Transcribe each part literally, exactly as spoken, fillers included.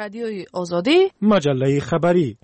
رادیوی آزادی، مجله خبری.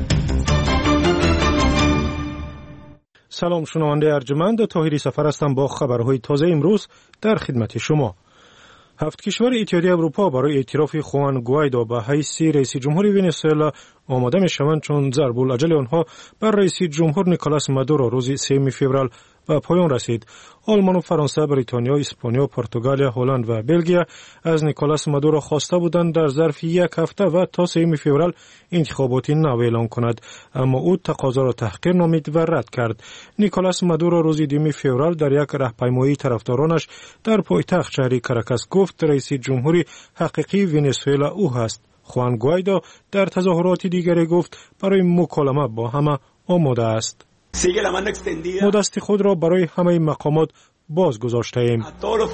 سلام شنونده ارجمند، طاهری سفر هستم با خبرهای تازه امروز در خدمت شما. هفت کشور اتحادیه اروپا برای اعتراف خوان گوایدو به حیث رئیس جمهور ونزوئلا آماده می‌شوند، چون ضرب الاجل آنها بر رئیس جمهور نیکولاس مادورو روز سوم فوریه به پایان رسید. آلمان و فرانسه، بریتانیا، اسپانیا، پرتغال، هلند و بلژیم از نیکولاس مادورو خواسته بودند در ظرف یک هفته و تا سوم فوریه انتخاباتی نو اعلام کند، اما او تقاضا را تحقیر نامید و رد کرد. نیکولاس مادورو روز دوم فوریه در یک راهپیمایی طرفدارانش در پایتخت شهر کاراکاس گفت رئیس جمهوری حقیقی ونزوئلا او هست. خوان گوایدو در تظاهرات دیگری گفت برای مکالمه با همه آماده است. ما دست خود را برای همه مقامات باز گذاشته ایم.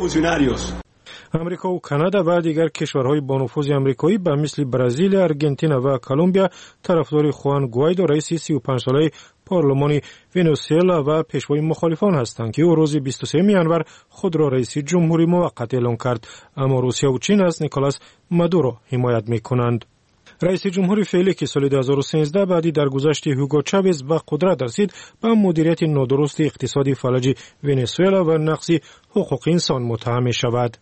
امریکا و کانادا و دیگر کشورهای با نفوذ آمریکایی به مثل برزیل، آرژانتین و کلمبیا طرفدار خوان گوایدو رئیس سی و پنج ساله پارلمان ونزوئلا و پیشوای مخالفان هستند که او روز بیست و سوم ژانویه خود را رئیس جمهوری موقت اعلام کرد، اما روسیه و چین از نیکولاس مادورو حمایت می‌کنند. رئیس جمهوری فعلی که سال دو هزار و سیزده بعدی در گذشت هوگو چاوز به قدرت رسید، به مدیریت نادرست اقتصادی فلج ونزوئلا و نقض حقوق انسان متهم می شود.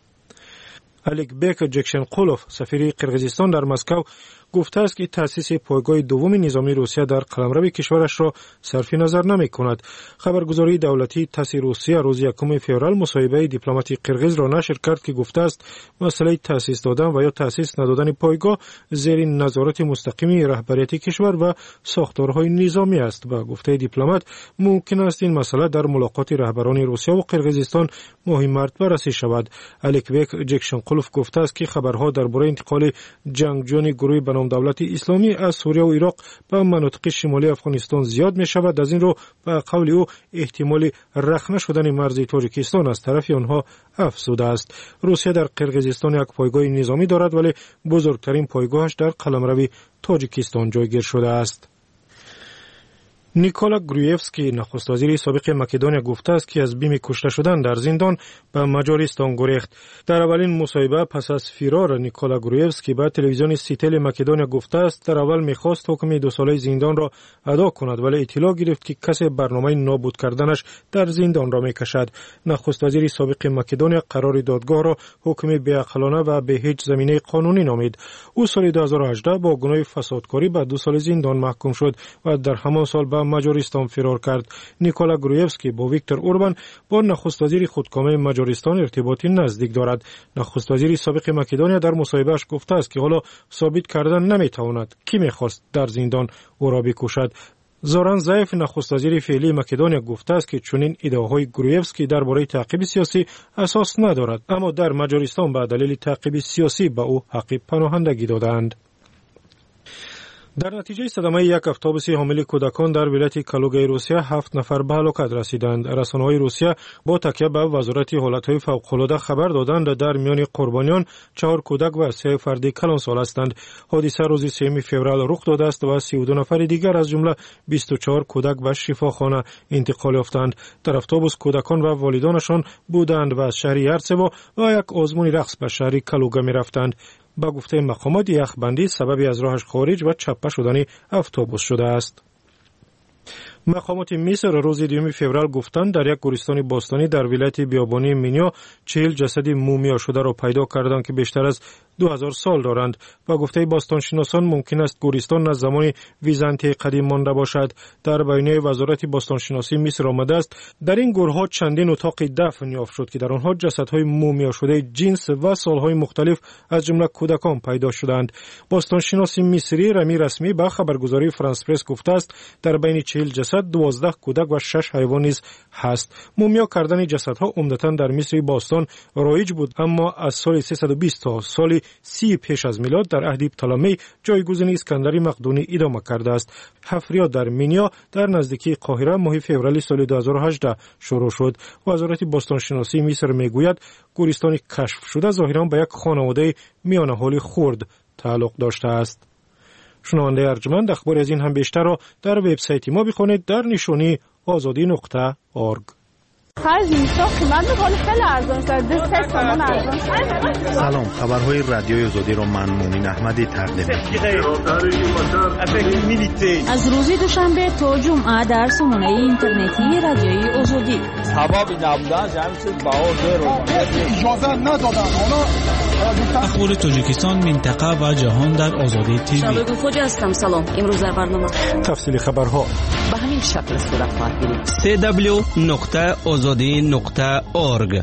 الکبک جکشنقولوف سفیر قرقیزستان در مسکو گفته است که تأسیس پایگاه دوم نظامی روسیه در قلمرو کشورش را صرف نظر نمی کند. خبرگزاری دولتی تاس روسیه روز یکم فوریه مصاحبه دیپلمات قرقیز را نشر کرد که گفته است مسئله تأسیس دادن و یا تأسیس ندادن پایگاه زیر نظارت مستقیم رهبریت کشور و ساختارهای نظامی است. با گفته دیپلمات ممکن است این مسئله در ملاقات رهبران روسیه و قرقیزستان ماه مارس بررسی شود. الکبک جکشنقولوف گفته است که خبرها درباره انتقال جنگجویان گروه بنام دولت اسلامی از سوریه و عراق به مناطق شمالی افغانستان زیاد می شود. از این رو به قول او احتمال رخنه شدن مرز تاجیکستان از طرف آنها افزوده است. روسیه در قرقیزستان یک پایگاه نظامی دارد، ولی بزرگترین پایگاهش در قلمرو تاجیکستان جایگیر شده است. نیکولا گرویفسکی نخست وزیر سابق مکدونیا گفته است که از بیم کشته شدن در زندان به مجارستان گریخت. در اولین مصاحبه پس از فرار نیکولا گرویفسکی به تلویزیون سیتل مکدونیا گفته است در اول می‌خواست حکم دو ساله زندان را ادا کند، ولی اطلاع گرفت که کسی برنامه نابود کردنش در زندان را می‌کشد. نخست وزیر سابق مکدونیا قرار دادگاه را حکم بی‌عقلانه و به هیچ زمینه قانونی نامید. او سال دو هزار و هجده با گناه فسادکاری به دو سال زندان محکوم شد و در همان سال به مجارستان فرار کرد. نیکولا گرویفسکی با ویکتور اوربان با نخست وزیر خودکامه مجارستان ارتباطی نزدیک دارد. نخست وزیر سابق مکدونیا در مصاحبهش گفته است که حالا ثابت کردن نمیتواند کی میخواست در زندان او را بکشد. زوران زایف نخست وزیر فعلی مکدونیا گفته است که چنین ادعاهای گرویفسکی درباره تعقیب سیاسی اساس ندارد، اما در مجارستان به دلیل تعقیب سیاسی به او حق پناهندگی دادند. در نتیجه صدمه یک اتوبوس حامل کودکان در ولایت کالوگای روسیه هفت نفر به هلاکت رسیدند. رسانه‌های روسیه با تکیه به وزارت حالت‌های فوق‌العاده خبر دادند در میان قربانیان چهار کودک و سه فرد کلانسال هستند. حادثه روز سوم فوریه رخ داده است و سی و دو نفر دیگر از جمله بیست و چهار کودک به شفاخانه انتقال یافتند. در اتوبوس کودکان و والدانشان بودند و از شهر یرسوو و یک آزمون رقص به شهر کالوگا می‌رفتند. با گفته مقامات یخبندی سببی از راهش خارج و چپه شدن اتوبوس شده است. مقامات مصر روز دوم فوریه گفتند در یک گورستان باستانی در ولایت بیابانی مینیا چهل جسد مومیا شده را پیدا کردند که بیشتر از دو هزار سال دارند. با گفته باستانشناسان ممکن است گورستان از زمان ویزانتی قدیم مانده باشد. در بیانیه وزارت باستانشناسی مصر آمده است در این گورها چندین اتاق دفن یافت شد که در آنها جسدهای مومیا شده جنس و سالهای مختلف از جمله کودکان پیدا شدند. باستانشناس مصری رمی رسمی به خبرگزاری فرانس پرس گفته است در بین چهل جسد دوازده کودک و شش حیوان نیز هست. مومیا کردن جسدها عمدتاً در مصر باستان رایج بود، اما از سال سیصد و بیست تا سال سی پیش از میلاد در عهد پتولمی جایگزین اسکندر مقدونی ادامه کرده است. حفریات در مینیا در نزدیکی قاهره ماه فوریه سال دو هزار و هجده شروع شد. وزارت باستانشناسی مصر میگوید گورستان کشف شده ظاهراً به یک خانواده میان حال خرد تعلق داشته است. شنونده ارجمند، اخبار از این هم بیشتر را در وبسایت ما بخوانید در نشانی آزادی نقطه اورگ. خرج میشه قیمت ولی خیلی ارزان شده. دست سامان ارزان. سلام، خبرهای رادیوی آزادی رو من مومن احمدی تقدیم می‌کنم. از روز دوشنبه تا جمعه در سامانه اینترنتی رادیوی آزادی. سبب نبودن جمع چیز باور رو اجازه ندادن. اخبار تاجیکستان، منطقه و جهان در آزادی تیوی. شبکه فوجی هستم. سلام. امروز در برنامه تفصیل خبرها به همین شکل صورت خواهد گرفت. سی دبلیو نقطه آزادی نقطه اورگ.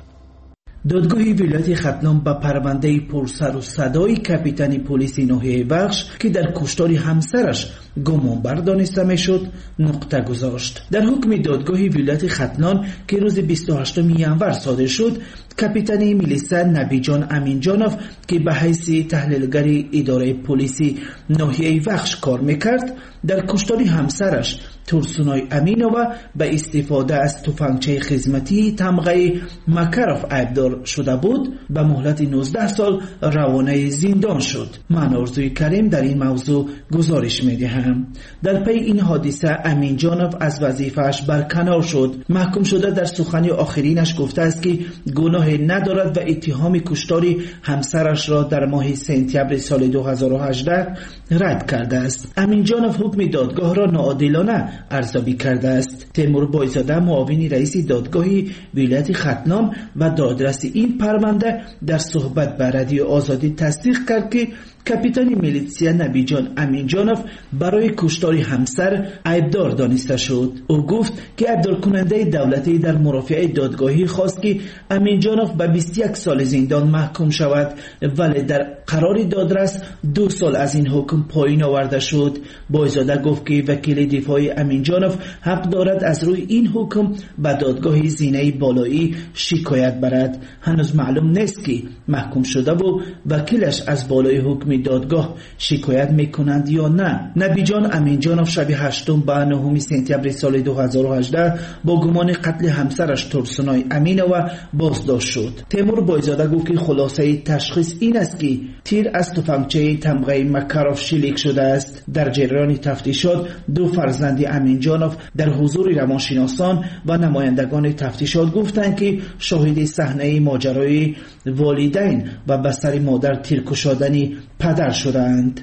دادگاه ولایت ختلان با پرونده پرسر و صدای کاپیتان پلیس ناحیه بخش که در کشتار همسرش گمانبر دانسته میشد نقطه گذاشت. در حکم دادگاه ولایت ختلان که روز بیست و هشتم ژانویه صادر شد، کاپیتان میلیسا نبیجان امینجانوف که به حیث تحلیلگر اداره پلیسی ناحیه بخش کار میکرد، در کشتار همسرش ترسونای امینووا به استفاده از تفنگچه خدمتی تمغه مکروف عیبدار شده بود. به مهلت نوزده سال روانه زندان شد. من آرزوی کریم در این موضوع گزارش میدهم. در پی این حادثه امینجانوف از وظیفه‌اش برکنار شد. محکوم شده در سخنی آخرینش گفته است که گناه ندارد و اتهام کشتار همسرش را در ماه سپتامبر سال دو هزار و هجده رد کرده است. امینجانوف حکم دادگاه را ناعادلانه ارزیابی کرده است. تیمور بایزاده معاون رئیس دادگاه ولایت ختلان و دادرس این پرونده در صحبت با رادیو آزادی تصدیق کرد که کاپیتان میلیسیا نبیجان امینجانوف برای کشتار همسر عیبدار دانسته شد. او گفت که عیبدار کننده دولتی در مرافعه دادگاهی خواست که امینجانوف به بیست و یک سال زندان محکوم شود، ولی در قرار دادرس دو سال از این حکم پایین آورده شد. بایزاده گفت که وکیل دفاع امینجانوف حق دارد از روی این حکم به دادگاه زینه بالایی شکایت برد. هنوز معلوم نیست که محکوم شده و وکیلش از بالای حکم دادگاه شکایت میکنند یا نه. نبیجان امینجانوف شب هشتم به نهم سپتامبر سال دو هزار و هجده با گمان قتل همسرش ترسونای امینووا بازداشت شد. تیمور بایزاده گفت که خلاصه تشخیص این است که تیر از تفنگچه تمغه مکروف شلیک شده است. در جریان تفتیشات دو فرزند امینجانوف در حضور روانشناسان و نمایندگان تفتیشات گفتند که شاهد صحنه ماجرای والدین و بستر مادر تیر کشادنی پدر شدند.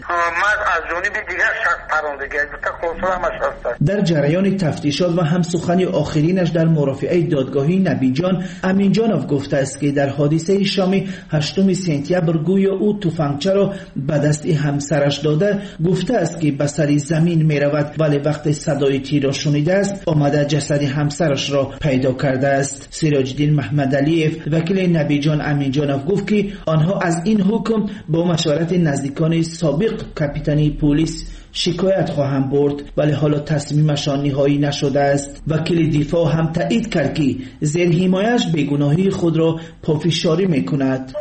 در جریان تفتیشات و هم سخنی آخرینش در مرافعه دادگاهی نبیجان امینجانوف گفته است که در حادثه شام هشتم سپتامبر گویا او تفنگچه را به دست همسرش داده. گفته است که به سر زمین می رود، ولی وقتی صدای تیر را شنیده است آمده جسد همسرش را پیدا کرده است. سراج الدین محمد علیف وکیل نبیجان امینجانوف گفت که آنها از این حکم با مشورت نزدیکان سابق کاپیتان پلیس شکایت خواهم برد، ولی حالا تصمیمشان نهایی نشده است. وکیل دفاع هم تایید کرد که زیر حمایش بیگناهی خود را پافشاری میکند.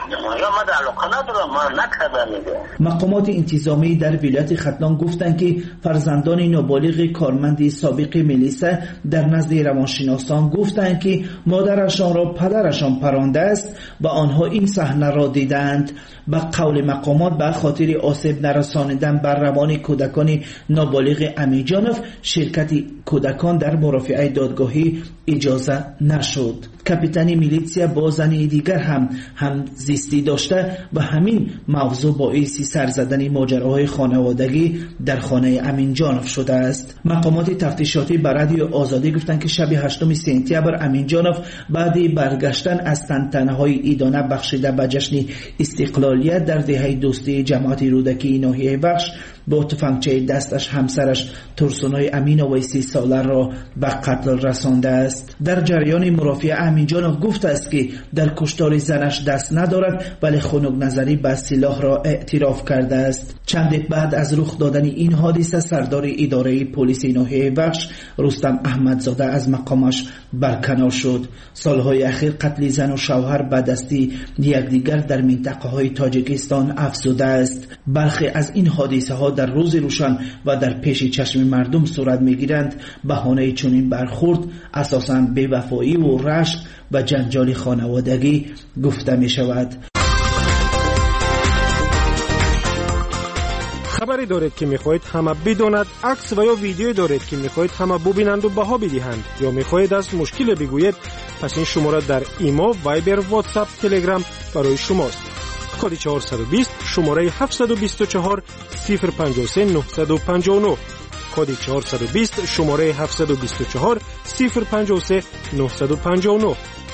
مقامات انتظامی در ولایت ختلان گفتند که فرزندان نابالغ کارمند سابق میلیسا در نزد روانشناسان گفتند که مادرشان را پدرشان پرانده است و آنها این صحنه را دیدند. به قول مقامات به خاطر آسیب نرساندن بر روان کودکان نابالغ امینجانوف شرکت کودکان در مرافعه دادگاهی اجازه نشد. کاپیتان میلیسیا با زن دیگر هم هم زیستی داشته و همین موضوع باعث سر زدن ماجراهای خانوادگی در خانه امینجانوف شده است. مقامات تفتیشاتی بر رادیو آزادی گفتند که شب هشتم سپتامبر امینجانوف بعد برگشتن از تنتنه‌های ایدانه بخشیده به جشن استقلالیت در دهه دوستی جماعت رودکی ناحیه بخش با تفنگچه دستش همسرش ترسونای امینووا سی ساله را به قتل رسانده است. در جریان مرافعه امینجانوف گفته است که در کشتار زنش دست ندارد، ولی خنک نظری به سلاح را اعتراف کرده است. چند بعد از رخ دادن این حادثه سردار اداره پلیس ناحیه بخش رستم احمدزاده از مقامش برکنار شد. سالهای اخیر قتل زن و شوهر به دست یکدیگر در منطقه های تاجیکستان افزوده است. برخی از این حادثه ها در روز روشن و در پیش چشم مردم صورت میگیرند. بهانه چنین برخورد اساساً بی‌وفایی و رشک و جنجال خانوادگی گفته می شود. خبری دارید که میخواهید همه بداند، عکس و یا ویدیویی دارید که میخواهید همه ببینند و بها بدهند، یا میخواهید از مشکل بگویید، پس این شماره در ایما، وایبر، واتساپ، تلگرام برای شماست. کد چهارصد و بیست شماره هفتصد و بیست و چهار صفر پنجاه و سه نهصد و پنجاه و نه. کد چهارصد و بیست شماره هفتصد و بیست و چهار صفر پنجاه و سه نهصد و پنجاه و نه.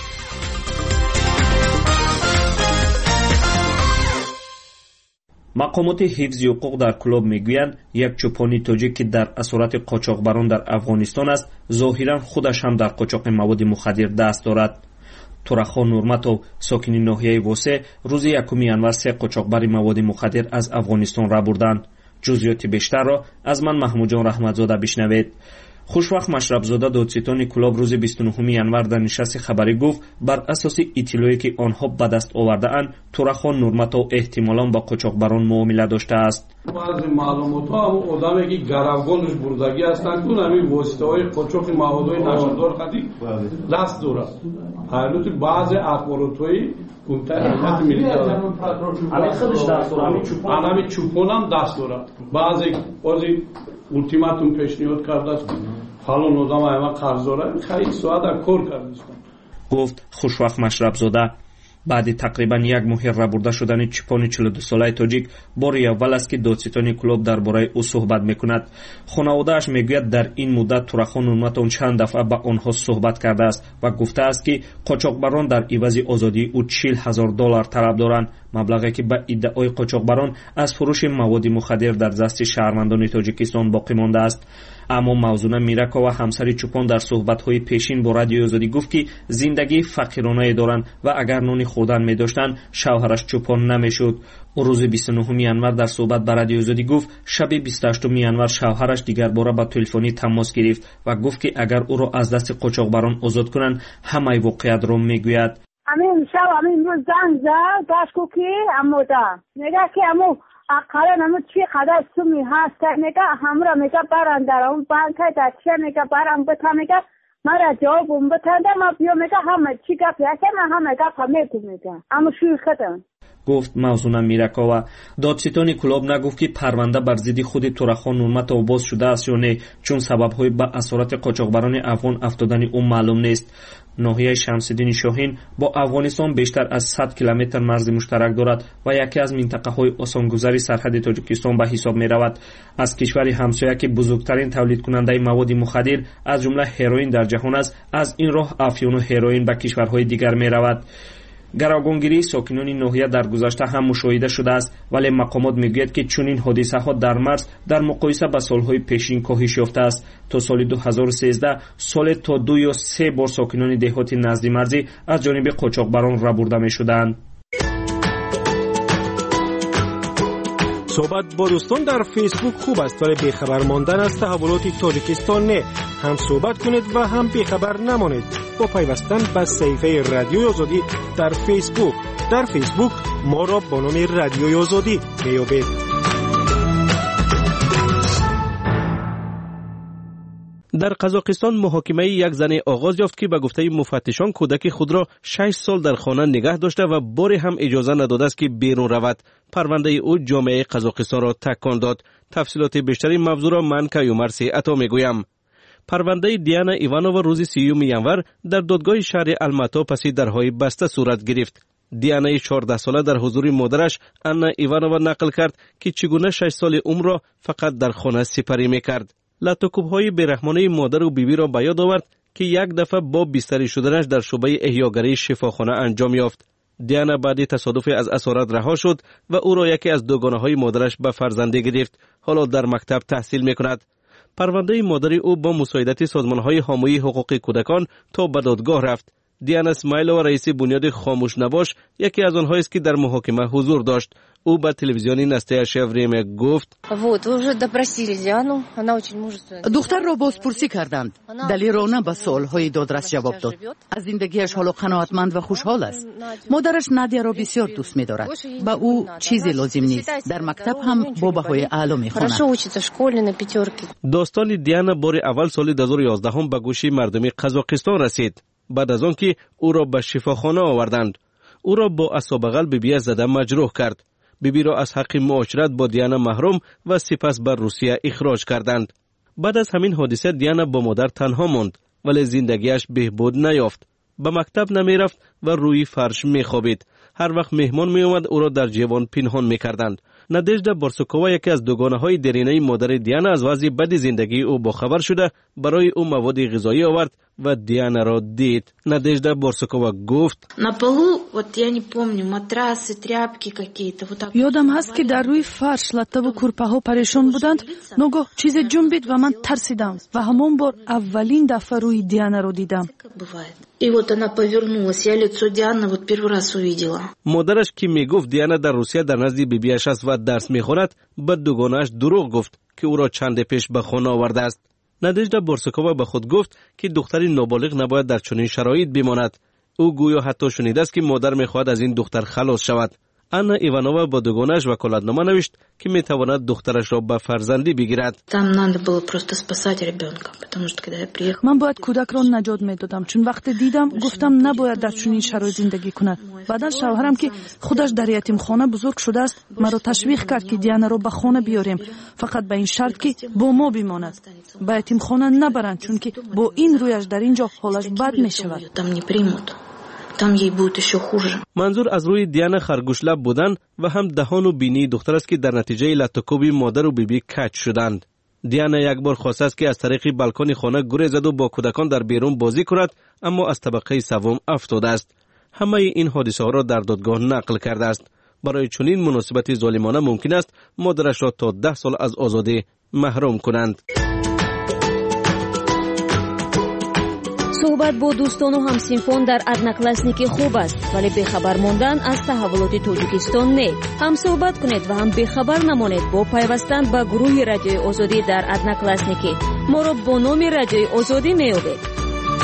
مقامات حفظ حقوق در کلاب میگویند یک چوپانی تاجیک که در اسارت قاچاقبران در افغانستان است، ظاهرا خودش هم در قاچاق مواد مخدر دست دارد. تورخان نورمتو ساکنی ناحیه واسه روز یکم ینور سه قاچاقبر مواد مخدر از افغانستان را بردند. جزئیات بیشتر را از من محمود جان رحمتزاده بشنوید. خوشوقت مشربزاده دادستان کلاب روز بیست و نهم ینور در نشست خبری گفت بر اساس اطلاعی که آنها به دست آورده اند تورخان نورمتو احتمالاً با قاچاقبران معامله داشته است. بعضی معلومات ها هم آدمی که گروگانش بردگی هستند که همین واسطه های قاچاق موادهای نشاندار خدی دست دارد. حالت بعضی اخبارات های کنترل ملی دارد. همین خودش دست دارد. همین چوپان هم دست دارد. بعضی بعضی ultimatum پیشنهاد کرده است فلان آدم همه قرض داره خیلی ساعت در کار کرده است. گفت خوشوقت مشربزاده. بعد تقریبا یک ماه ربرده شدن چوپان چهل و دو ساله تاجیک باری اول است که دادستان کلاب درباره او صحبت میکند. خانواده‌اش میگوید در این مدت تورخان نورمتو چند دفعه با آنها صحبت کرده است و گفته است که قاچاقبران در عوض آزادی او چهل هزار دلار طلب دارند، مبلغی که به ادعای قاچاقبران از فروش مواد مخدر در دست شهروندان تاجیکستان باقی مانده است. اما موزونه میرکا و همسر چوپان در صحبت‌های پیشین با رادیوی آزادی گفت که زندگی فقیرانه دارند و اگر نان خوردن می‌داشتند شوهرش چوپان نمی‌شد. او روز بیست و نهم ینور در صحبت با رادیوی آزادی گفت شب بیست و هشتم ینور شوهرش دیگر باره با تلفنی تماس گرفت و گفت که اگر او را از دست قاچاقبران آزاد کنند همه واقعیت را میگوید. همین شب همین روز زنگ زد گاشکو که اما دا نگاه که اما اقلا نمو چی قدر سومی هست نگاه همرا میگه برن در اون بانک در چه میگه برن بتا میگه مرا جوابم بتنده ما بیو میگه همه چی گفت یکی من همه گفت همه گو میگه اما شوی ختم. گفت موزونه میرکا و دادستان کلاب نگفت که پرونده بر ضد خود تورخان نورمتو باز شده است یا نه، چون سبب‌های به اسارت قاچاقبران افغان افتادن او معلوم نیست. ناحیه شمس‌الدین شاهین با افغانستان بیشتر از صد کیلومتر مرز مشترک دارد و یکی از منطقه‌های آسانگذاری سرحد تاجیکستان به حساب می‌رود. از کشور همسایه که بزرگترین تولید کننده مواد مخدر از جمله هروئین در جهان است، از این راه افیون و هروئین به کشورهای دیگر می‌رود. گروگانگیری ساکنان ناحیه در گذشته هم مشاهده شده است، ولی مقامات میگوید که چنین حادثه ها در مرز در مقایسه با سالهای پیشین کاهش یافته است. تا سال دو هزار و سیزده سال تا دو یا سه بار ساکنان دهات نزد مرزی از جانب قاچاقبران ربرده می شدند. صحبت با دوستان در فیسبوک خوب است، ولی بیخبر ماندن از تحولات تاجیکستان نه. هم صحبت کنید و هم بیخبر نمانید با پیوستن به صفحه رادیوی آزادی در فیسبوک. در فیسبوک ما را با نام رادیوی آزادی میابید. در قزاقستان محاکمه یک زن آغاز یافت که به گفته مفتشان کودک خود را شش سال در خانه نگه داشته و باری هم اجازه نداده است که بیرون رود. پرونده او جامعه قزاقستان را تکان داد. تفصیلات بیشتری موضوع را من کیومرث عطا میگویم. پرونده دیانا ایوانووا روز سیوم ینور در دادگاه شهر الماتا پس درهای بسته صورت گرفت. دیانا چهارده ساله در حضور مادرش انا ایوانووا نقل کرد که چگونه شش سال عمر را فقط در خانه سپری میکرد. لطاکوب‌های بیرحمانه مادر و بیبی را به یاد آورد که یک دفعه با بستری شدنش در شعبه احیاگری شفاخانه انجام یافت. دیانا بعد تصادف از اسارت رها شد و او را یکی از دوگانه‌های مادرش به فرزندی گرفت. حالا در مکتب تحصیل میکند. پرونده مادر او با مساعدت سازمان‌های حامی حقوق کودکان تا به دادگاه رفت. دیانا اسماعیلووا رئیس بنیاد خاموش نباش یکی از آنهایی است که در محاکمه حضور داشت. او به تلویزیون نستاشه время گفت دختر را بازپرسی کردند. دلیرانه به سوالهای دادرس جواب داد. از زندگیش حالا قناعتمند و خوشحال است. مادرش نادیا را بسیار دوست می‌دارد. با او چیزی لازم نیست. در مکتب هم با بهای اعلی می‌خواند. داستان دیانا بار اول سال دو هزار و یازده هم به گوش مردم قزاقستان رسید. بعد از آن که او را به شفاخانه آوردند، او را با اعصاب قلب بی زده مجروح کرد. بیبی را از حق معاشرت با دیانا محروم و سپس بر روسیه اخراج کردند. بعد از همین حادثه دیانا با مادر تنها ماند، ولی زندگیش بهبود نیافت. به مکتب نمی رفت و روی فرش می خوابید. هر وقت مهمان می اومد او را در جوان پنهان می کردند. نادژدا بورسوکووا یکی از دوگانه های درینه مادر دیانا از وضع بد زندگی او باخبر شده برای او مواد غذایی آورد و دیانا را دید. نادژدا بورسوکووا گفت: یادم هست که در روی فرش لطه و کورپه ها پریشان بودند. ناگاه چیز جنبید و من ترسیدم و همان بار اولین دفعه روی دیانا را دیدم. مادرش که می گفت دیانا در روسیه در نزد بیبیش است و درس می خواند، به دوگانه‌اش دروغ گفت که او را چند پیش به خانه آورده است. نادژدا بورسوکووا به خود گفت که دختری نابالغ نباید در چنین شرایط بماند. او گویا حتی شنیده است که مادر می خواهد از این دختر خلاص شود. آنا ایوانووا با دوگانه‌اش وکالتنامه نوشت که می تواند دخترش را به فرزندی بگیرد. من باید کودک را نجات می دادم، چون وقتی دیدم گفتم نباید در چنین شرایط زندگی کند. بعدا شوهرم که خودش در یتیم خانه بزرگ شده است مرا تشویق کرد که دیانا را به خانه بیاریم، فقط به این شرط که با ما بماند. به یتیم خانه نبرند، چون که با این رویش در اینجا حالش بد می شود. منظور از روی دیانا خرگوش لب بودن و هم دهان و بینی دختر است که در نتیجه لطکوبی مادر و بیبی کج شدند. دیانا یک بار خواست است که از طریق بالکن خانه گریز زد و با کودکان در بیرون بازی کند، اما از طبقه سوم افتاده است. همه این حادثه ها را در دادگاه نقل کرده است. برای چنین مناسبت ظالمانه ممکن است مادرش را تا ده سال از آزادی محروم کنند. صحبت با دوستان و همسینفون در одноклассники خوب است، ولی بخبر ماندن از تحولات تاجیکستان نه. هم صحبت کنید و هم بخبر نمانید با پیوستن به گروه رادیوی آزادی در одноклассники. ما را با نام رادیوی آزادی میابید.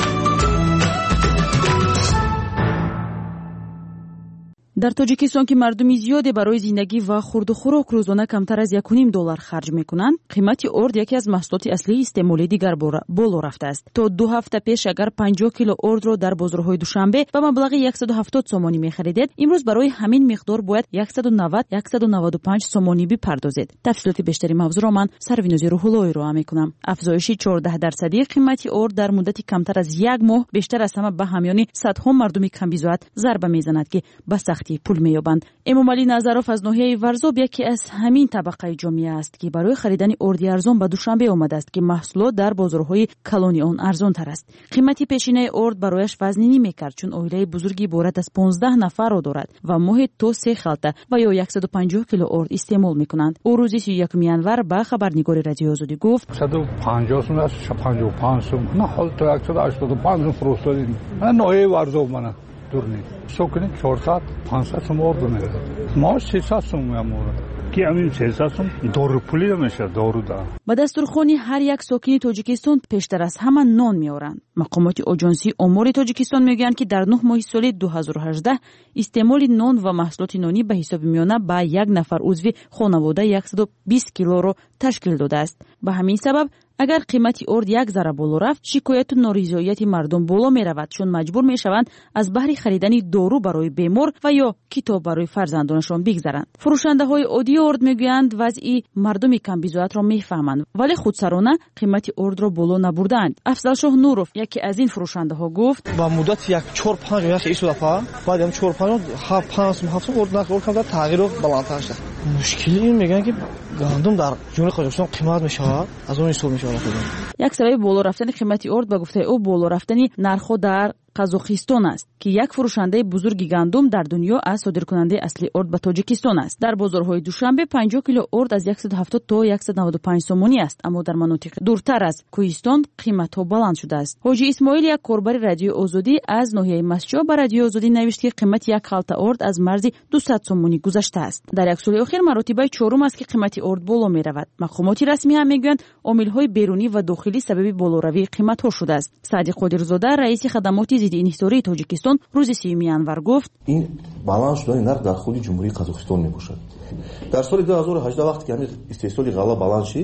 در تاجیکستان که مردمی زیادی برای زندگی و خورد و خوراک روزانه کمتر از یک و نیم دلار خرج میکنند، قیمت ارد یکی از محصولات اصلی استعمالی دیگر بالا رفته است. تا دو هفته پیش اگر پنجاه کیلو ارد را در بازارهای دوشنبه به مبلغ صد و هفتاد سومانی میخریدید، امروز برای همین مقدار باید صد و نود تا صد و نود و پنج سومانی بپردازید. تفصیلات بیشتری موضوع را من سروینوزی روح‌اللهی را میکنم. افزایش چهارده درصدی قیمت ارد در مدت کمتر از یک ماه بیشتر از همه به همیان صدها مردم کمبیزوات ضربه میزند که به سختی پول مییابند. امامعلی نظروف از ناحیه ورزاب یکی از همین طبقه جامعه است که برای خریدن اردی ارزان به دوشنبه آمده است که محصولات در بازارهای کلونی آن ارزان تر است. قیمت پیشینه ارد برایش وزنی نمیکرد، چون عائله بزرگی عبارت از پانزده نفر را دارد و ماه تو سه خلطه و یا صد و پنجاه کیلو ارد استعمال میکنند. او روزی سی و یکم ینور به خبرنگار رادیو آزادی گفت: صد و پنجاه سوم است، پنجاه و پنج سوم. نه حال تو صد و هشتاد و پنج سوم فرستادیم. من ناحیه ورزاب منم. دورنی سوکنی چهارصد پانصد سوم ارد میره. ما سیصد سوم میامورد که همین سیصد سوم دارو پولی نمیشه، دارو ده. با دستورخوانی هر یک ساکن تاجیکستان پیشتر از همه نان میارند. مقامات آژانسی امور تاجیکستان میگویند که در نه ماه سال دو هزار و هجده استعمال نان و محصولات نانی به حساب میانه به یک نفر عضو خانواده صد و بیست کیلو را تشکیل داده است. به همین سبب اگر قیمت ارد یک ذره بالا رفت، شکایت و نارضایتی مردم بالا می رود، چون مجبور می شوند از بهر خریدن دارو برای بیمار و یا کتاب برای فرزندانشان بگذرند. فروشنده های عادی ارد می گویند وضعی مردم کم بیزوات را می فهمند، ولی خودسرانه قیمت ارد را بالا نبردند. افضل شاه نوروف یکی از این فروشنده ها گفت: با مدت یک چهار پنج یک ایشو دفعه بعد هم چهار پنج هفت پنج هفت ارد نخورد کم تغییر بالاتر شد. مشکلی این میگن که گندم در جمهوری قزاقستان قیمت میشه از اون حساب میشه. یک سبب بالا رفتن قیمت ارد به گفته او بالا رفتن نرخ در قزاقستان است که یک فروشنده بزرگ گندم در دنیا از صادرکننده اصلی ارد به تاجیکستان است. در بازارهای دوشنبه پنجاه کیلو ارد از صد و هفتاد تا صد و نود و پنج سومانی است، اما در مناطق دورتر از کوهستان قیمت ها بلند شده است. حاجی اسماعیل یک کاربر رادیو آزادی از ناحیه مسجد به رادیو آزادی نوشت که قیمت یک خلطه ارد از مرز دویست سومانی گذشته است. در یک سال اخیر مراتب چهارم است که قیمت ارد بالا می رود. مقامات رسمی هم میگویند عامل های بیرونی و داخلی سبب بالاروی قیمت ها شده است. صادق قادرزاده رئیس خدمات ضد انحصاری تاجیکستان روز سیوم ینور گفت: این بالانس شدن نرخ در خود جمهوری قزاقستان میباشد. در سال دو هزار و هجده وقتی که همین استحصال غله بالانس شد،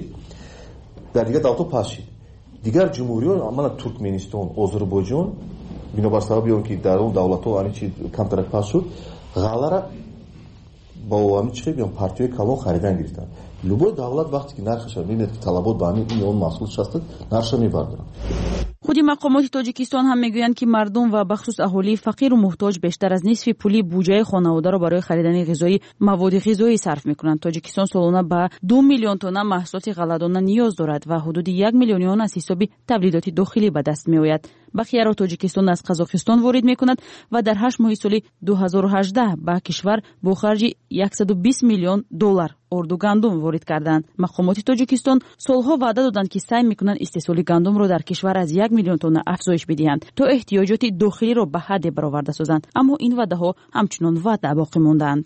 در دیگر دولت‌ها پاس شد. دیگر جمهوری‌ها اما ترکمنستان، آذربایجان بنابر سبب اون که در اون دولت‌ها همین چیز کمتر پاس شد، غله را با عوامی چه بیان پارتیای کلان خریدن گرفتن. любой давлат вақте ки нархаша мебинад ки талабот ба ҳамин ин он маҳсул шастад нархаша мебардорад. худи мақомоти тоҷикистон ҳам мегӯянд ки мардум ва бахусус аҳолии фақиру муҳтоҷ бештар аз нисфи пули буҷаи хонаводаро барои харидани ғизои маводи ғизоӣ сарф мекунанд. тоҷикистон солона ба ду миллион тонна маҳсулоти ғалладона ниёз дорад ва ҳудуди як миллиони он аз ҳисоби тавлидоти дохилӣ ба даст меояд. бахияро тоҷикистон аз қазоқистон ворид мекунад ва дар ҳашт моҳи соли ду ҳазору ҳаждаҳ ба кишвар бо харҷи яксаду бист миллион доллар орду гандум ворид карданд. мақомоти тоҷикистон солҳо ваъда доданд ки сай мекунанд истеҳсоли гандумро дар кишвар аз як миллион тонна афзоиш бидиҳанд то эҳтиёҷоти дохилиро ба ҳадде бароварда созанд, аммо ин ваъдаҳо ҳамчунон ваъда боқӣ монданд.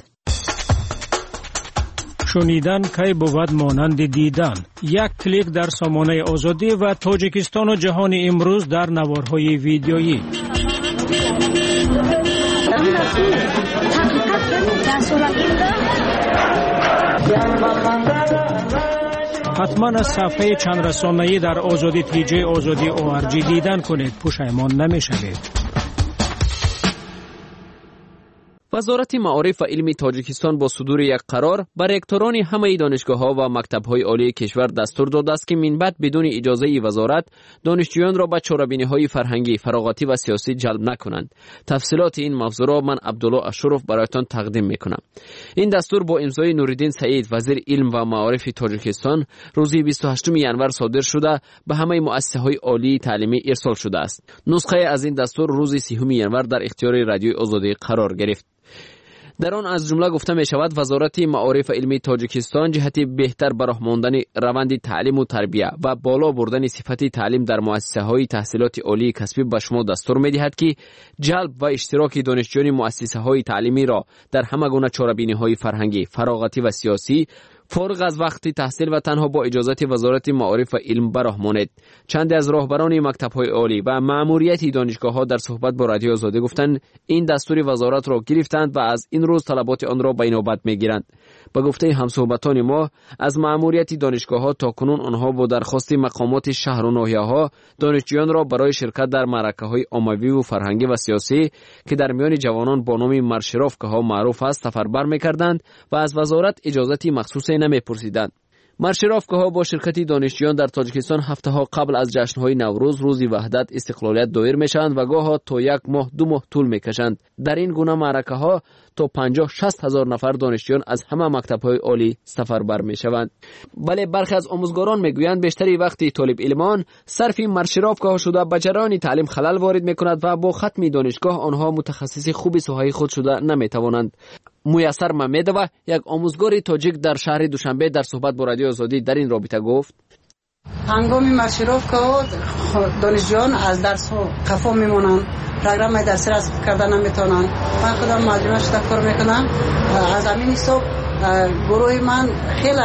шунидан кай бувад монанди дидан. як клик дар сомонаи озодӣ ва тоҷикистону ҷаҳони имрӯз дар наворҳои видеоӣ. ҳатман аз сафҳаи чандрасонаӣ дар озодӣ тиҷаи озодӣ о ар ҷи дидан кунед, пушаймон намешавед. вазорати маориф ва илми тоҷикистон бо судури як қарор ба ректорони ҳамаи донишгоҳҳо ва мактабҳои олии кишвар дастур додааст ки минбаъд бидуни иҷозаи вазорат донишҷӯёнро ба чорабиниҳои фарҳангӣ, фароғатӣ ва сиёсӣ ҷалб накунанд. тафсилоти ин мавзӯъро ман Абдулло Ашуров бароятон тақдим мекунам. ин дастур бо имзои Нуриддин Саид, вазири илм ва маорифи Тоҷикистон, рӯзи бисту ҳаштуми январ содир шуда ба ҳамаи муассисаҳои олии таълимӣ ирсол шудааст. нусхае аз ин дастур рӯзи сеюми январ дар ихтиёри Радиои Озодӣ қарор гирифт. дар он аз ҷумла гуфта мешавад вазорати маориф ва илми Тоҷикистон ҷиҳати беҳтар ба роҳ мондани раванди таълиму тарбия ва боло бурдани сифати таълим дар муассисаҳои таҳсилоти олии касбӣ ба шумо дастур медиҳад ки ҷалб ва иштироки донишҷӯёни муассисаҳои таълимиро дар ҳама гуна чорабиниҳои фарҳангӣ, фароғатӣ ва сиёсӣ фориғ аз вақти таҳсил ва танҳо бо иҷозати вазорати маориф ва илм ба роҳ монед. чанде аз роҳбарони мактабҳои олӣ ва маъмурияти донишгоҳҳо дар суҳбат бо Радиои Озодӣ гуфтанд ин дастури вазоратро гирифтанд ва аз ин рӯз талаботи онро ба инобат мегиранд. ба гуфтаи ҳамсуҳбатони мо аз маъмурияти донишгоҳҳо то кунун онҳо бо дархости мақомоти шаҳру ноҳияҳо донишҷӯёнро барои ширкат дар маъракаҳои оммавиву фарҳангӣ ва сиёсӣ ки дар миёни ҷавонон бо номи маршировкаҳо маъруф аст сафарбар мекарданд ва аз вазорат иҷозати махсусе намепурсиданд. маршировкаҳо бо ширкати донишҷӯён дар Тоҷикистон ҳафтаҳо қабл аз ҷашнҳои Наврӯз, рӯзи ваҳдат, истиқлолият доир мешаванд ва гоҳо то як моҳ ду моҳ тӯл мекашанд. дар ин гуна маъракаҳо то панҷоҳ шаст ҳазор нафар донишҷӯён аз ҳама мактабҳои олӣ сафарбар мешаванд. бале бархе аз омӯзгорон мегӯянд бештари вақти толибилмон сарфи маршировкаҳо шуда ба ҷараёни таълим халал ворид мекунад ва бо хатми донишгоҳ онҳо мутахассиси хуби соҳаи худ шуда наметавонанд. муяссар Мамедова, як омӯзгори тоҷик дар шаҳри Душанбе, дар суҳбат бо Радиои Озодӣ дар ин робита гуфт: ҳангоми маршировкаҳо донишҷӯён аз дарсҳо қафо мемонанд, программаи дарсӣ расм карда наметавонанд. ман худам муаллима шуда кор мекунам. аз ҳамин ҳисоб гурӯҳи ман хеле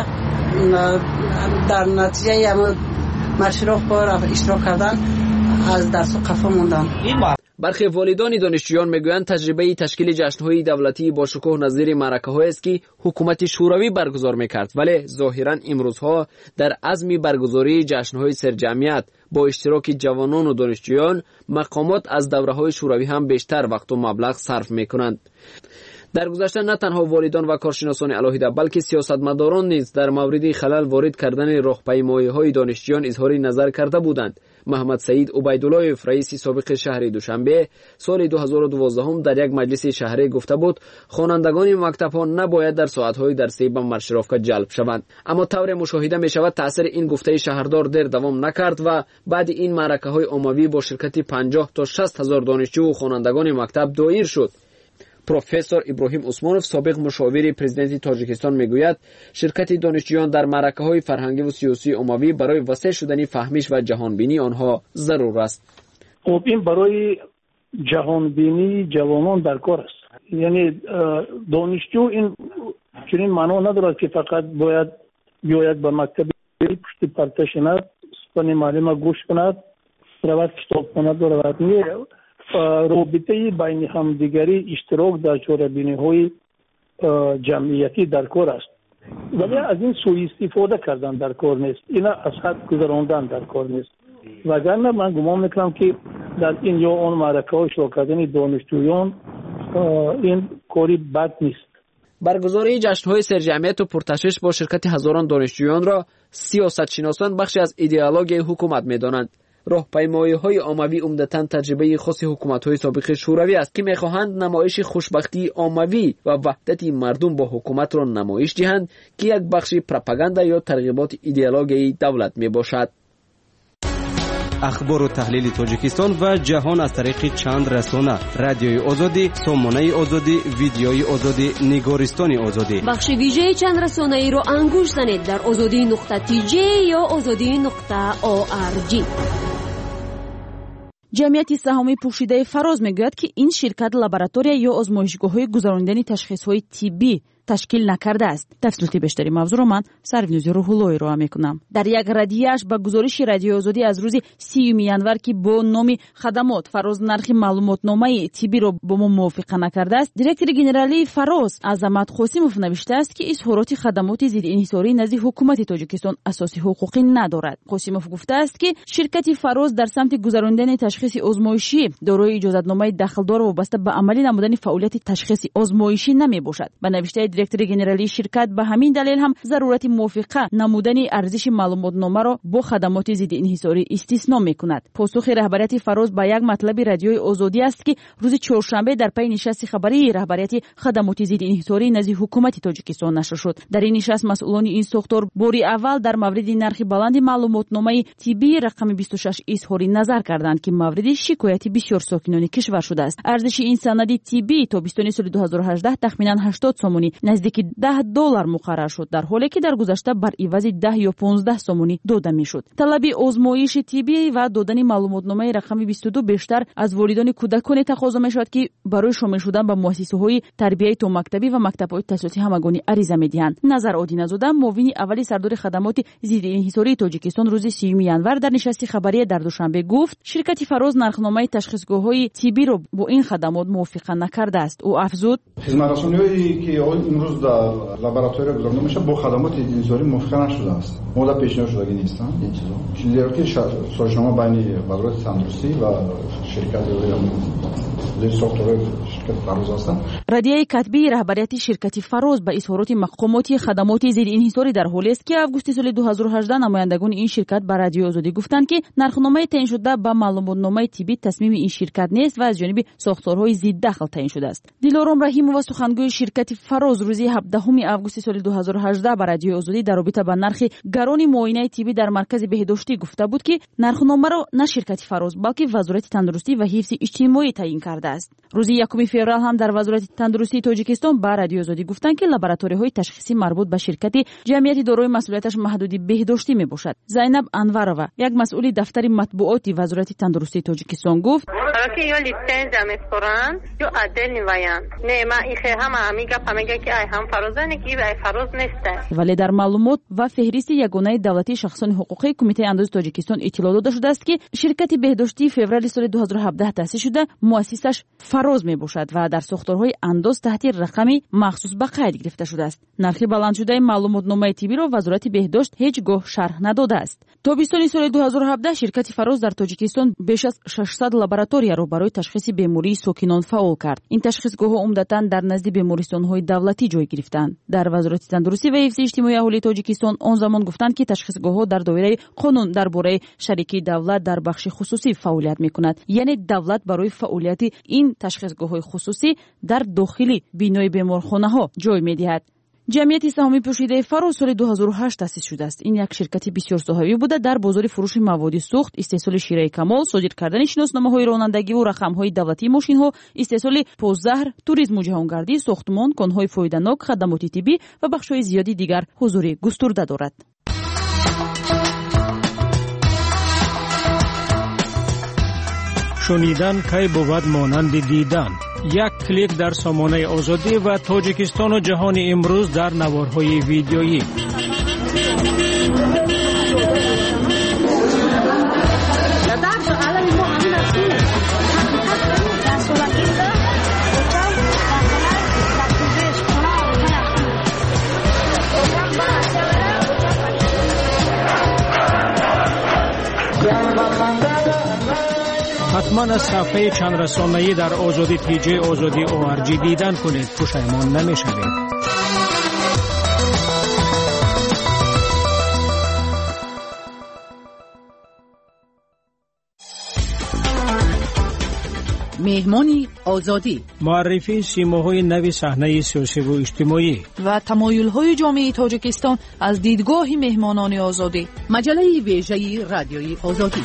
дар натиҷаи маршировка иштирок кардан аз дарсҳо қафо монданд. бархе волидони донишҷӯён мегӯянд таҷрибаи ташкили ҷашнҳои давлатии бошукӯҳ назири маъракаҳоест ки ҳукумати шӯравӣ баргузор мекард, вале зоҳиран имрӯзҳо дар азми баргузории ҷашнҳои серҷамъият бо иштироки ҷавонону донишҷӯён мақомот аз давраҳои шӯравӣ ҳам бештар вақту маблағ сарф мекунанд. дар гузашта на танҳо волидон ва коршиносони алоҳида, балки сиёсатмадорон низ дар мавриди халал ворид кардани роҳпаймоиҳои донишҷӯён изҳори назар карда буданд. Маҳмад Саид Убайдуллоев, раиси собиқи шаҳри Душанбе, соли ду ҳазору дувоздаҳум дар як маҷлиси шаҳрӣ гуфта буд, хонандагони мактабҳо набояд дар соатҳои дарсӣ ба маршировка ҷалб шаванд. аммо тавре мушоҳида мешавад таъсири ин гуфтаи шаҳрдор дер давом накард ва баъди ин маъракаҳои оммавӣ бо ширкати панҷоҳ то шаст ҳазор донишҷӯву хонандагони мактаб доир шуд. профессор Иброҳим Усмонов, собиқ мушовири президенти Тоҷикистон, мегӯяд ширкати донишҷӯён дар маъракаҳои фарҳангиву сиёсии оммавӣ барои васеъ шудани фаҳмиш ва ҷаҳонбинии онҳо зарур аст. خب این برای جهانبینی جوانان درکار است. یعنی دانشجو این چنین معنا ندارد که فقط باید بیاید به مکتب پشت پرده شود، سخن معلم گوش کند، رود کتابخانه برود. رابطه بین همدیگری اشتراک در چاره‌بینی‌های جمعیتی درکار است. ولی از این سوء استفاده کردن درکار نیست. اینا از حد گذراندن درکار نیست. وگرنه من گمان میکنم که در این یا آن معرکه‌های شرکت کردن دانشجویان این کاری بد نیست. برگزاری جشن‌های سرجمعیت و پرتشویش با شرکت هزاران دانشجویان را سیاستشناسان بخشی از ایدئولوژی حکومت می‌دانند. راهپیمایی‌های عمومی عمدتاً تجربه خاص حکومت‌های سابق شوروی است که می‌خواهند نمایش خوشبختی عمومی و وحدت مردم با حکومت را نمایش دهند که یک بخش پروپاگاندا یا ترغیبات ایدئولوژی دولت میباشد. اخبار و تحلیل تاجیکستان و جهان از طریق چند رسانه: رادیوی آزادی، سامانه آزادی، ویدیوی آزادی، نگارستان آزادی. بخش ویژه چند رسانه ای را انگوش زنید در آزادی نقطه تی جی یا آزادی نقطه او آر جی. جمعیت سهامی پوشیده فراز میگوید که این شرکت لابراتوری یا آزمایشگاه‌های گذراندن تشخیص‌های طبی تشکیل نکرده است. تفصیلات بیشتری موضوع را من سروینوز روح‌اللهی را میکنم. در یک ردیه‌اش به گزارش رادیو آزادی از روز سیوم ینور که با نام خدمات فراز نرخ معلوماتنامه طبی را با ما موافقه نکرده است، دیرکتور گنرالی فراز عظمت قاسموف نوشته است که اظهارات خدمات ضد انحصاری نزد حکومت تاجیکستان اساسی حقوقی ندارد. قاسموف گفته است که شرکت فراز در سمت گذراندن تشخیص آزمایشی دارای اجازه‌نامه داخلدار وابسته به عملی نمودن فعالیت تشخیص آزمایشی نمیباشد. به نوشته دیرکتور گنرالی شرکت به همین دلیل هم ضرورت موافقه نمودن ارزش معلوماتنامه را با خدمات ضد انحصاری استثنا میکند. پاسخ رهبریت فراز به یک مطلب رادیوی آزادی است که روز چهارشنبه در پی نشست خبری رهبریت خدمات ضد انحصاری نزد حکومت تاجیکستان نشر شد. در این نشست مسئولان این ساختار باری اول در مورد نرخ بلند معلوماتنامه طبی رقم بیست و شش اظهار نظر کردند که مورد شکایت بسیار ساکنان کشور شده است. ارزش این سند طبی تا بیستم سال دو هزار و هجده تخمینا هشتاد سومونی نزدیک ده دلار مقرر شد، در حالی که در گذشته بر عوض ده یا پانزده سومونی داده میشد. طلب آزمایش طبی و دادن معلوماتنامه رقم بیست و دو بیشتر از والدان کودکان تقاضا میشد که برای شامل شدن به مؤسسه‌های تربیتی تا مکتبی و مکتب‌های تحصیلاتی همگانی عریضه می‌دهند. نظر عادی نژاد معاون اولی سردار خدمات ضد انحصاری تاجیکستان روز سیوم ینور در نشست خبری در دوشنبه گفت شرکت فراز نرخنامه تشخیصگاه‌های طبی را با این خدمات موافقه نکرده است. او افزود خدمت‌رسانی‌هایی که امروز در لابراتوری گذرانده میشه با خدمات انحصاری موافقه نشده است. مورد پیشنهاد شدگی نیستن این چیزا. چیزی که سازمان بین وزارت تندرستی و شرکت زیر ساختار شرکت فراز هستند. رادیوی کتبی رهبریت شرکت فراز به اظهارات مقامات خدمات ضد انحصاری در حالی است که آگوست سال دو هزار و هجده نمایندگان این شرکت به رادیو آزادی گفتند که نرخنامه تعیین شده به معلوماتنامه طبی تصمیم این شرکت نیست و از جانب ساختارهای ضد دخل تعیین شده است. دلارام رحیمووا سخنگوی شرکت فراز روز هفدهم آگوست سال دو هزار و هجده به رادیو آزادی در رابطه با نرخ گران معاینه طبی در مرکز بهداشتی گفته بود که نرخنامه را نه شرکت فراز بلکه وزارت تندرستی و حفظ اجتماعی تعیین کرده است. روز یکم فوریه هم در وزارت تندرستی تاجیکستان به رادیو آزادی گفتند که لابراتوری‌های تشخیصی مربوط به شرکت جمعیت دارای مسئولیتش محدود بهداشتی میباشد. زینب انورова یک مسئول دفتر مطبوعات وزارت تندرستی تاجیکستان گفت که یا لیسنس می‌سپارن یا عدل نیویان نه ما این هم میگه فهمیگه که ای هم فرازنه که ای فراز نیست. ولی در معلومات و فهرست یگانه دولتی شخصان حقوقی کمیته اندازه تاجیکستان اطلاع داده شده است که شرکت بهداشتی فوریه سال دو هزار و هفده تأسیس شده، مؤسسش فراز میباشد و در ساختارهای انداز تحت رقمی مخصوص به قید گرفته شده است. نرخ بلند شده معلوماتنامه طبی را وزارت بهداشت هیچگاه شرح نداده است. تابستان سال دو هزار و هفده شرکت فراز در تاجیکستان بیش از ششصد لابراتوری را برای تشخیص بیماری ساکنان فعال کرد. این تشخیصگاه‌ها عمدتاً در نزد بیمارستان‌های دولتی جای گرفتند. در وزارت تندرستی و حفظ اجتماعی اهالی تاجیکستان آن زمان گفتند که تشخیصگاه‌ها در دایره قانون درباره شریکی دولت در بخش خصوصی فعالیت می‌کند، یعنی دولت برای فعالیت این تشخیصگاه‌های خصوصی در داخل بینای بیمارخانه‌ها جای می‌دهد. جمعیت سهامی پوشیده فراز سال دو هزار و هشت تأسیس شده است. این یک شرکت بسیار صاحبی بوده در بازار فروش مواد سوخت، استحصال شیره کمال، صادر کردن شناسنامه‌های رانندگی و رقم‌های دولتی ماشین‌ها، استحصال پوزهر، توریسم و جهانگردی، ساختمان، کان‌های فایده‌ناک، خدمات طبی و بخش‌های زیادی دیگر حضور گسترده دارد. شنیدن کی بود مانند دیدن. یک کلیک در سامانه آزادی و تاجیکستان و جهان امروز در نوارهای ویدیویی. حتما از صفحه چند رسانه‌ای در آزادی تی جی آزادی او آر جی دیدن کنید، پشیمان نمی‌شوید. مهمانی آزادی، معرفی سیماهای نوی صحنه سیاسی و اجتماعی و تمایل‌های جامعه تاجیکستان از دیدگاه مهمانان آزادی. مجله ویژه رادیوی آزادی.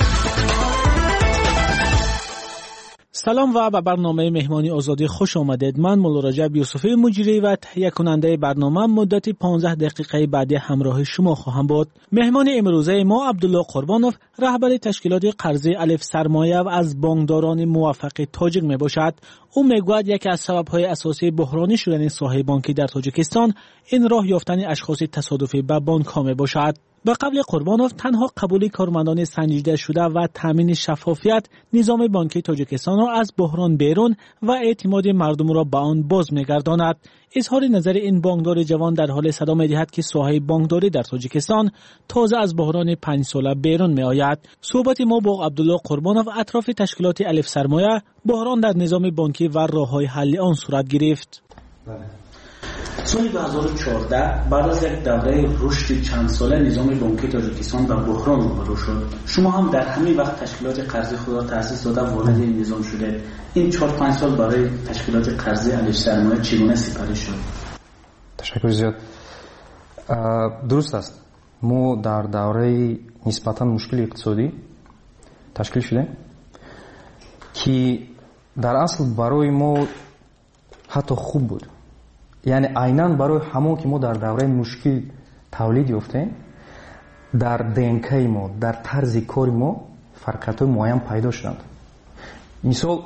سلام و به برنامه مهمانی آزادی خوش آمدید. من مولا رجب یوسفی مجری و تهیه کننده برنامه مدت پانزده دقیقه بعد همراه شما خواهم بود. مهمان امروزه ما عبدالله قربانوف، رهبر تشکیلات قرضی الف سرمایه و از بانکداران موفق تاجیک می باشد. او میگوید یکی از سبب‌های اساسی بحرانی شدن ساحه بانکی در تاجیکستان این راه یافتن اشخاص تصادفی به بانک‌ها می باشد. به قول قربانوف، تنها قبول کارمندان سنجیده شده و تامین شفافیت نظام بانکی تاجیکستان را از بحران بیرون و اعتماد مردم را به آن باز می‌گرداند. اظهار نظر این بانکدار جوان در حال صدا می‌دهد که ساحه بانکداری در تاجیکستان تازه از بحران پنج ساله بیرون می‌آید. صحبت ما با عبدالله قربانوف اطراف تشکیلات الف سرمایه، بحران در نظام بانکی و راه‌های حل آن صورت گرفت. سال دو هزار و چهارده بعد از یک دوره رشد چند ساله نظام بانکی تاجیکستان به بحران روبرو شد. شما هم در همین وقت تشکیلات قرضی خود را تأسیس داده وارد این نظام شده. این چهار پنج سال برای تشکیلات قرضی الف سرمایه چگونه سپری شد؟ تشکر زیاد. درست است. ما در دوره نسبتاً مشکل اقتصادی تشکیل شده که در اصل برای ما حتی خوب بود. یعنی عیناً برای همون که ما در دوره مشکل تولید یافتیم، در دنکای ما، در طرز کار ما فرقیت‌های معین پیدا شدند. مثال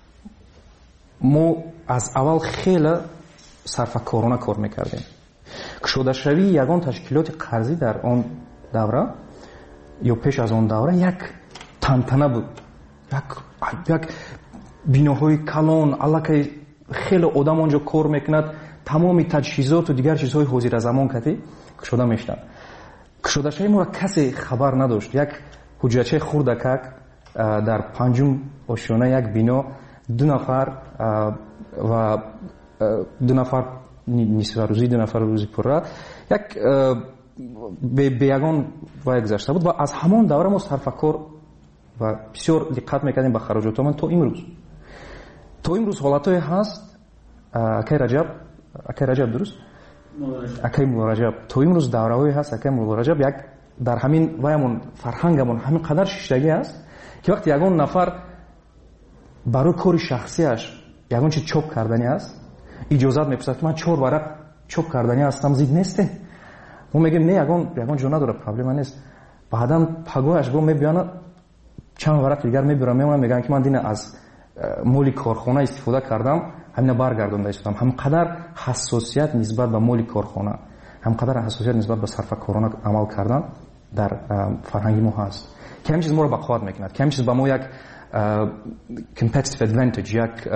ما از اول خیلی صرفه‌کارانه کار میکردیم. کشوده شوی یگان تشکیلات قرضی در آن دوره یا پیش از آن دوره یک تنتنه بود، یک یک بیناهای کلان، الکی خیلی آدم آنجا کار میکند، تمامی تجهیزات و دیگر چیزهای حاضر زمان کتی کشوده میشدن. کشوده شوی ما را کسی خبر نداشت. یک حجرچه خردکک در پنجم آشیانه یک بینا دو نفر و دو نفر نصف روزی دو نفر روزی پره یک به یگان وای گذشته بود و از همان دوره ما صرفه‌کار و بسیار دقت میکردیم به خراجاتمون تا امروز. تا امروز حالتای هست اکی رجب اکی رجب درست؟ اکی رجب تا امروز دوره‌ای هست اکی رجب یک در همین وایمون فرهنگمون همین قدر شیشتگی است که وقتی یگان نفر برای کار شخصیش یگان چی چوب کردنی است اجازت میپرسد من چهار ورق چوب کردنی هستم زید نیسته. ما میگیم نه یگان یگان جو نداره پرابلم نیست. بعداً پگاهش گم میبیانه چند ورق دیگر میبرم میمونم میگن که من دین از مولی کارخانه استفاده کردم همین برگردونده استم. هم قدر حساسیت نسبت به مولی کارخانه، هم قدر حساسیت نسبت به صرفه‌کارانه عمل کردن در فرهنگ ما هست که همین چیز ما رو بقوت میکند، که همین چیز به ما یک competitive advantage، یک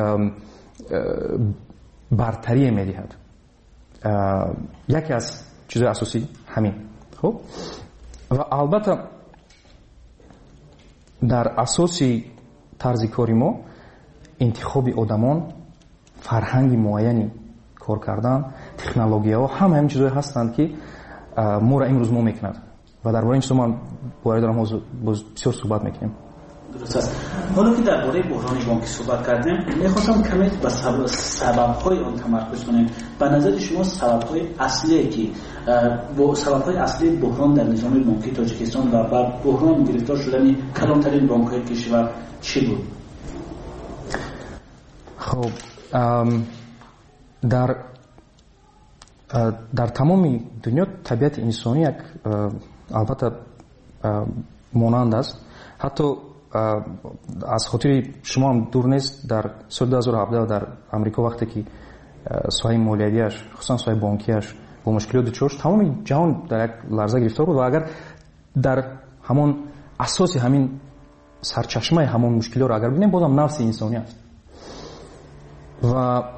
برتری میدهد. یکی از چیزهای اساسی همین. خب و البته در اساسی طرز کاری ما انتخاب آدمان، فرهنگ معینی کار کردن، تکنولوژی‌ها همه همین چیزایی هستند که ما را امروز ما میکند و درباره این چیزا ما باید دارم بسیار صحبت میکنیم. درست است. حالا که درباره بحران بانکی صحبت کردیم، میخواستم کمی به سبب‌های آن تمرکز کنیم. به نظر شما سبب‌های اصلی که با سبب‌های اصلی بحران در نظام بانکی تاجیکستان و بر بحران گرفتار شدن کلانترین بانک‌های کشور چی بود؟ خب در در تمام دنیا طبیعت انسانی یک البته مانند است. حتی از خاطر شما هم دور نیست در سال دو هزار و هفده در امریکا وقتی که ساحه مالیاتیش خصوصا ساحه بانکیش با مشکلات دچار شد، تمام جهان در یک لرزه گرفتار بود و اگر در همون اساس همین سرچشمه همون مشکلات رو اگر ببینیم بازم نفس انسانی است و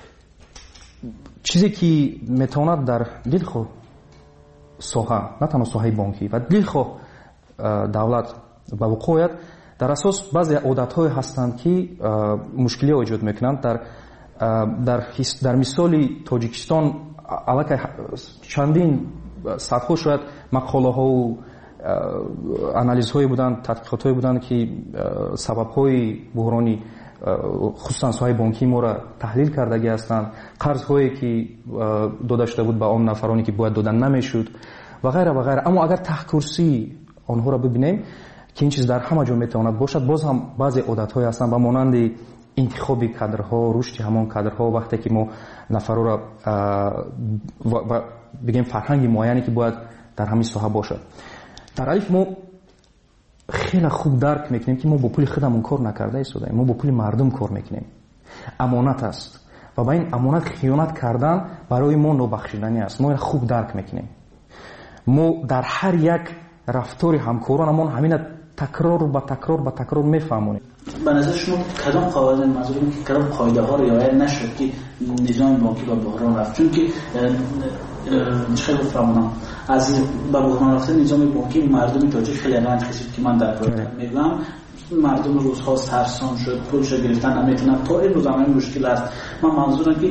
چیزی که میتواند در دلخو ساحه نه تنها ساحه بانکی و دلخو دولت به وقوع آید در اساس بعضی عادت‌های هستند که مشکلی ایجاد میکنند. در در در مثال تاجیکستان البته چندین صدها شاید مقاله ها و انالیز های بودند، تحقیقات های بودند که سبب های بحرانی خصوصا соҳаи бонкии моро таҳлил кардагӣ ҳастанд, қарзҳое ки дода шуда буд ба он нафароне ки бояд дода намешуд ва ғайра ва ғайра. аммо агар таҳкурсии онҳоро бибинем ки ин чиз дар ҳама ҷо метавонад бошад, боз ҳам баъзе одатҳое ҳастанд ба монанди интихоби кадрҳо, рушди ҳамон кадрҳо, вақте ки мо нафароро ва бигем фарҳанги муайяне ки бояд дар ҳамин соҳа бошад. дар алиф мо хеле хуб дарк мекунем ки мо бо пули худамон кор накарда истодаем, мо бо пули мардум кор мекунем. амонат аст ва ба ин амонат хиёнат кардан барои мо нобахшиданӣ аст. мо ин хуб дарк мекунем. мо дар ҳар як рафтори ҳамкоронамон ҳамина такрор ба такрор ба такрор мефаҳмонем. به نظر شما کدام قواعد منظورم که کدام قاعده ها رعایت نشد که نظام بانکی به بحران رفت؟ چون که خیلی فهمونم از به بحران رفتن نظام بانکی مردم تاجیک خیلی رنج کشید که من در پایتخت میگم. مردم روزها سرسام شد، پولش گرفتن نمیتونن، تا این روز هم مشکل است. من منظورم که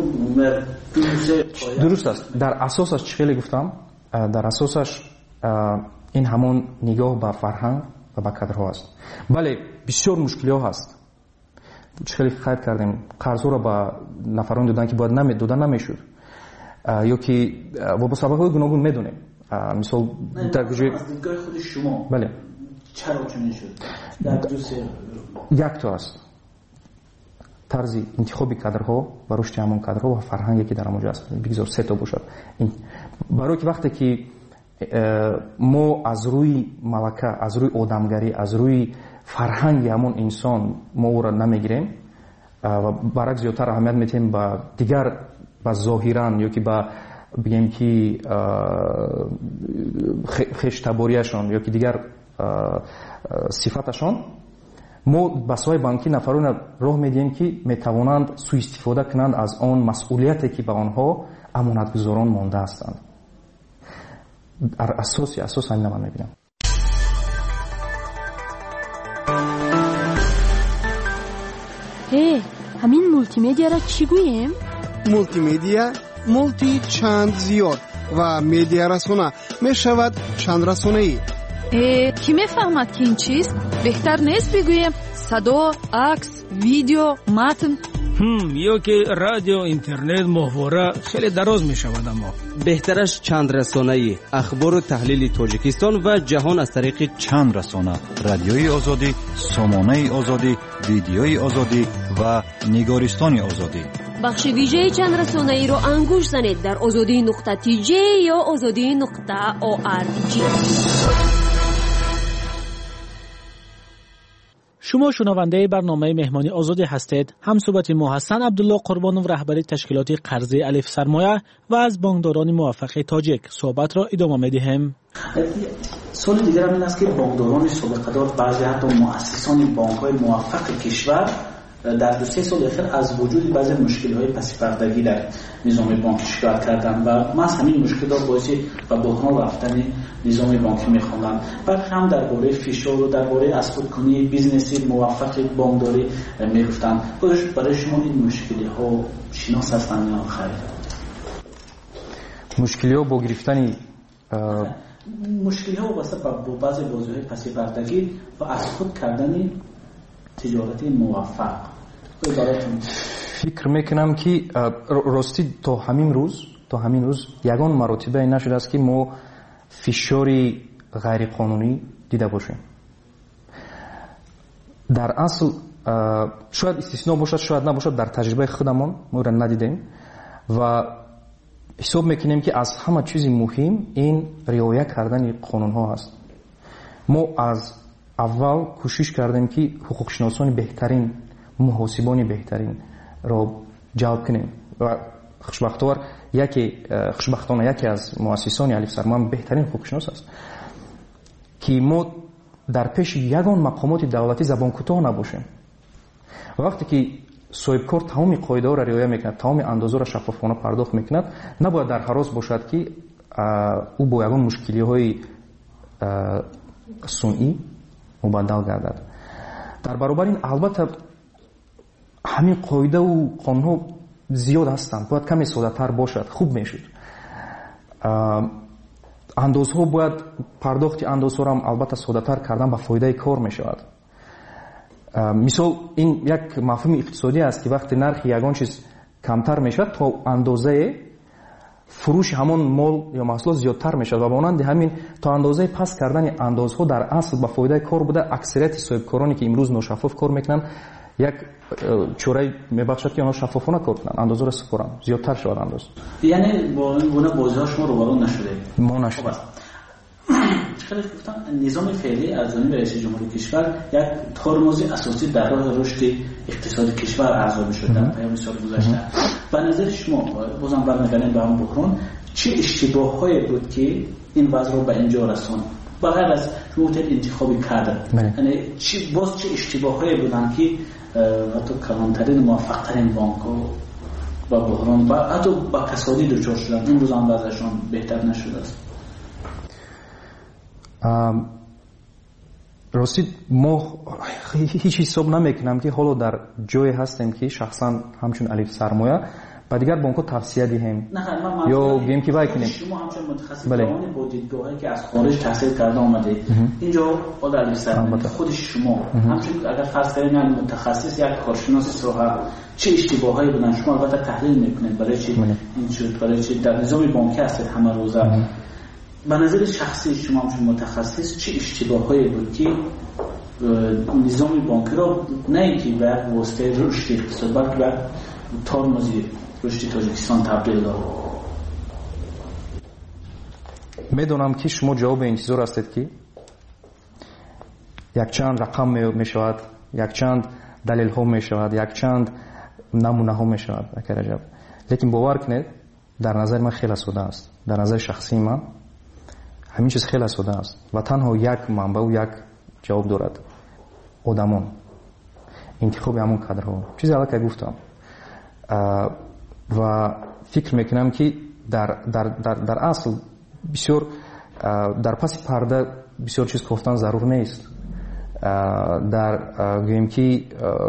درست است. در اساسش چی خیلی گفتم؟ در اساسش این همون نگاه به فرهنگ و به کادرها است. بله بسیار مشکلات هست. خیلی خیلی کردیم قرض را به نفران دادن که باید نمی دادن نمیشود یا که و با سبب‌های گوناگون میدونیم. مثال در گوشه از دیدگاه خود شما بله چرا چنین شد؟ در دو سه یک تو است. طرز انتخاب کادرها و رشد همون کادرها و فرهنگی که در آنجا است. بگذار سه تا باشد. این برای که وقتی که ما از روی ملکه، از روی آدمگری، از روی فرهنگ همون انسان ما او را نمیگیریم و برعکس زیادتر اهمیت میتیم با دیگر با ظاهران یا که با بگیم که خشتباریشان یا که دیگر صفاتشان، ما با سوی بانکی نفرون راه میدیم که میتوانند سوء استفاده کنند از آن مسئولیتی که به آنها امانتگزاران مانده هستند. در اساسی اساس همین من میبینم. هی همین مولتی مدیا را چی گوییم؟ مولتی مدیا مولتی چند زیاد و مدیا رسانه می شود چند رسانه ای. کی میفهمد که این چیست؟ بهتر نیست بگوییم صدا، عکس، ویدیو، متن؟ هم یا که رادیو، اینترنت، محتوا خیلی دراز می شود. اما بهترش چند رسانه‌ای، اخبار و تحلیل تاجیکستان و جهان از طریق چند رسانه، رادیوی آزادی، سامانه آزادی، ویدیوی آزادی و نگارستان آزادی. بخش ویژه چند رسانه‌ای رو انگوش زنید در آزادی نقطه تی جی یا آزادی نقطه او آر جی. شما شنونده برنامه مهمانی آزادی هستید. هم صحبت ما حسن عبدالله قربانوف رهبر تشکیلات قرضه الف سرمایه و از بانکداران موفق تاجیک صحبت را ادامه می‌دهیم. سوال دیگر این است که بانکداران سابقه‌دار بعضی حتی مؤسسان بانک‌های موفق کشور در دو سه سال اخیر از وجود بعضی مشکل‌های پس پردگی در نظام بانکی شکایت کردند و محض همین مشکلات باعث به بحران رفتن نظام بانکی می‌خواندند. بعد هم درباره فشار و درباره از خودکنی بیزنسی موفق بانکداری می‌گفتند. برای شما این مشکل‌ها شناس هستند یا خیر؟ مشکل‌ها با گرفتن مشکل‌ها واسه با بعضی بازی‌های پس پردگی و از خود کردن تجارتی موفق. فکر میکنم که راستی تا همین روز تا همین روز یگان مراتبه نشده است که ما فشاری غیر قانونی دیده باشیم. در اصل شاید استثناء باشد شاید نباشد، در تجربه خودمان ما را ندیدیم و حساب میکنیم که از همه چیز مهم این رعایت کردن قانون ها است. ما از اول کوشش کردیم که حقوق شناسان بهترین، محاسبان بهترین را جلب کنیم و خوشبختانه یکی خوشبختانه یکی از مؤسسان الف سرمایه بهترین حقوق شناس است که ما در پیش یگان مقامات دولتی زبان کوتاه نباشیم. وقتی که صاحب کار تمام قاعده ها را رعایت میکند، تمام اندازه را شفافانه پرداخت میکند، نباید در حراس باشد که او با یگان مشکلی های صنعی مبدل گردد. در برابر این البته همین قاعده و قانون ها زیاد هستند، باید کمی ساده تر باشد، خوب میشد. اندازه ها باید پرداخت اندازه ها هم البته ساده تر کردن به فایده کار میشود. мисол ин як мафҳуми иқтисодӣ аст ки вақте нархи ягон чиз камтар мешавад то андозае фурӯши ҳамон мол ё маҳсулот зиёдтар мешавад ва монанди ҳамин то андозаи паст кардани андозҳо дар асл ба фоидаи кор буда аксарияти соҳибкороне ки имрӯз ношаффоф кор мекунанд як чораи мебахшад ки онҳо шаффофона кор кунанд андозаро супоранд зиёдтар шавад андоз яъне бо ин гуна бозиҳо шумо рӯбарӯ нашудед мо нашудем خیلی گفتم نظام فعلی از جانب رئیس جمهور کشور یک ترمز اساسی در راه رشد اقتصاد کشور ارزیابی شده در پیام سال گذشته. به نظر شما بازم برمیگردیم به هم بحران چه اشتباهایی بود که این وضع رو به اینجا رساند؟ بغیر از موضوع انتخاب کادر یعنی چی باز چه اشتباهایی بودن که حتی کلانترین موفقترین بانک‌ها با بحران و حتی با کسادی دچار شدن امروز هم وضعشون بهتر نشده است؟ рости мо ҳеҷ ҳисоб намекунам ки ҳоло дар ҷое ҳастем ки шахсан ҳамчун алиф сармоя ба дигар бонкҳо тавсия диҳем ё гӯем ки вай кунем. шумо ҳамчун мутахассисони бо дидгоҳе ки аз хориҷ таҳсил карда омадед инҷо ода алиф сармоя худи шумо ҳамчун агар фарз кардем як мутахассис як коршиноси соҳа чӣ иштибоҳҳое буданд шумо албатта таҳлил мекунед барои чи ин шуд барои чи дар низоми бонкӣ ҳастед ҳама рӯза. به نظر شخصی شما هم متخصص چه اشتباهایی بود که نظام بانکی را نه اینکه به واسطه رشد اقتصاد بلکه به ترمز رشد تاجیکستان تبدیل داد؟ میدونم که شما جواب انتظار هستید که یک چند رقم می شود یک چند دلیل ها می شود یک چند نمونه ها می شود اکرجب لیکن باور کنید در نظر من خیلی ساده است. در نظر شخصی من همین چیز خیلی ساده است و تنها یک منبع و یک جواب دارد آدمان انتخاب همون کادرها چیزی اول که گفتم و فکر میکنم که در, در, در, در اصل بسیار در پس پرده بسیار چیز گفتن ضرور نیست در گویم که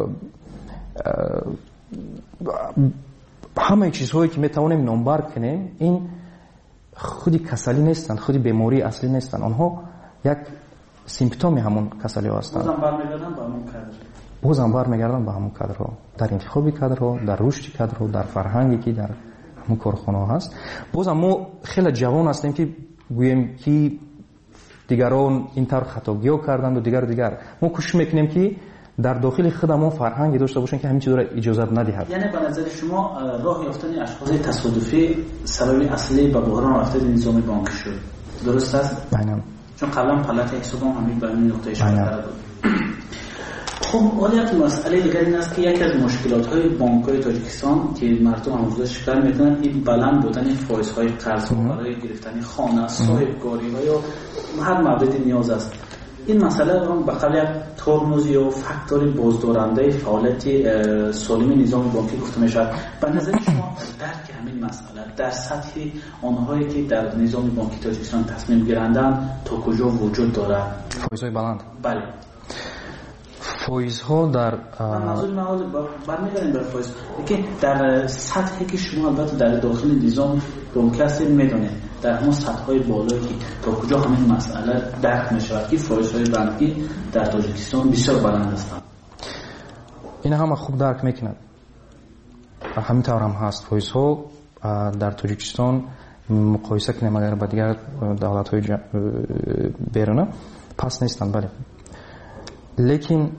همه چیزهایی که میتوانیم نامبر کنیم این خودی کسلی نیستند خودی بیماری اصلی نیستند آنها یک سیمپتومی همون کسلی ها هستند. بازم برمیگردن به همون کادر بازم برمیگردن به همون کادرها در انتخاب کادرها در رشد کادرها در فرهنگی که در همون کارخانه ها هست. بازم ما خیلی جوان هستیم که گوییم که دیگران این طور خطاگی‌ها کردند و دیگر دیگر ما کوشش میکنیم که در داخل خودمون فرهنگی داشته باشن که همین چیزا را اجازه ندهد. یعنی به نظر شما راه یافتن اشخاص تصادفی سبب اصلی به بحران رفتن نظام بانکی شد درست است؟ بله. چون قبلا پلات حسابم همین به این نقطه اشاره کرده بود. خب حالا یک مسئله دیگر این است که یکی از مشکلات‌های بانک‌های تاجیکستان که مردم امروزه شکایت می‌کنند این بلند بودن فایزهای قرض برای گرفتن خانه، صاحب‌کاری‌ها یا هر موردی نیاز است. این مسئله رو به قبل یک ترمز یا فاکتور بازدارنده فعالیت سالم نظام بانکی گفته می‌شود. به نظر شما درک همین مسئله در سطح آنهایی که در نظام بانکی تاجیکستان تصمیم گیرندند تا کجا وجود دارد؟ فایزهای بلند. بله. فایزها در منظور من برمیگردیم بر فایز که در سطحی که شما البته در داخل نظام بانکی هستید میدونید در همون سطح‌های بالایی که تا کجا همین مسئله درک می‌شود که فایزهای بانکی در تاجیکستان بسیار بلند هستند. این همه خوب درک میکنند. همین طور هم هست فایزها در تاجیکستان مقایسه کنیم اگر با دیگر دولت‌های بیرونه پس نیستند بله. لیکن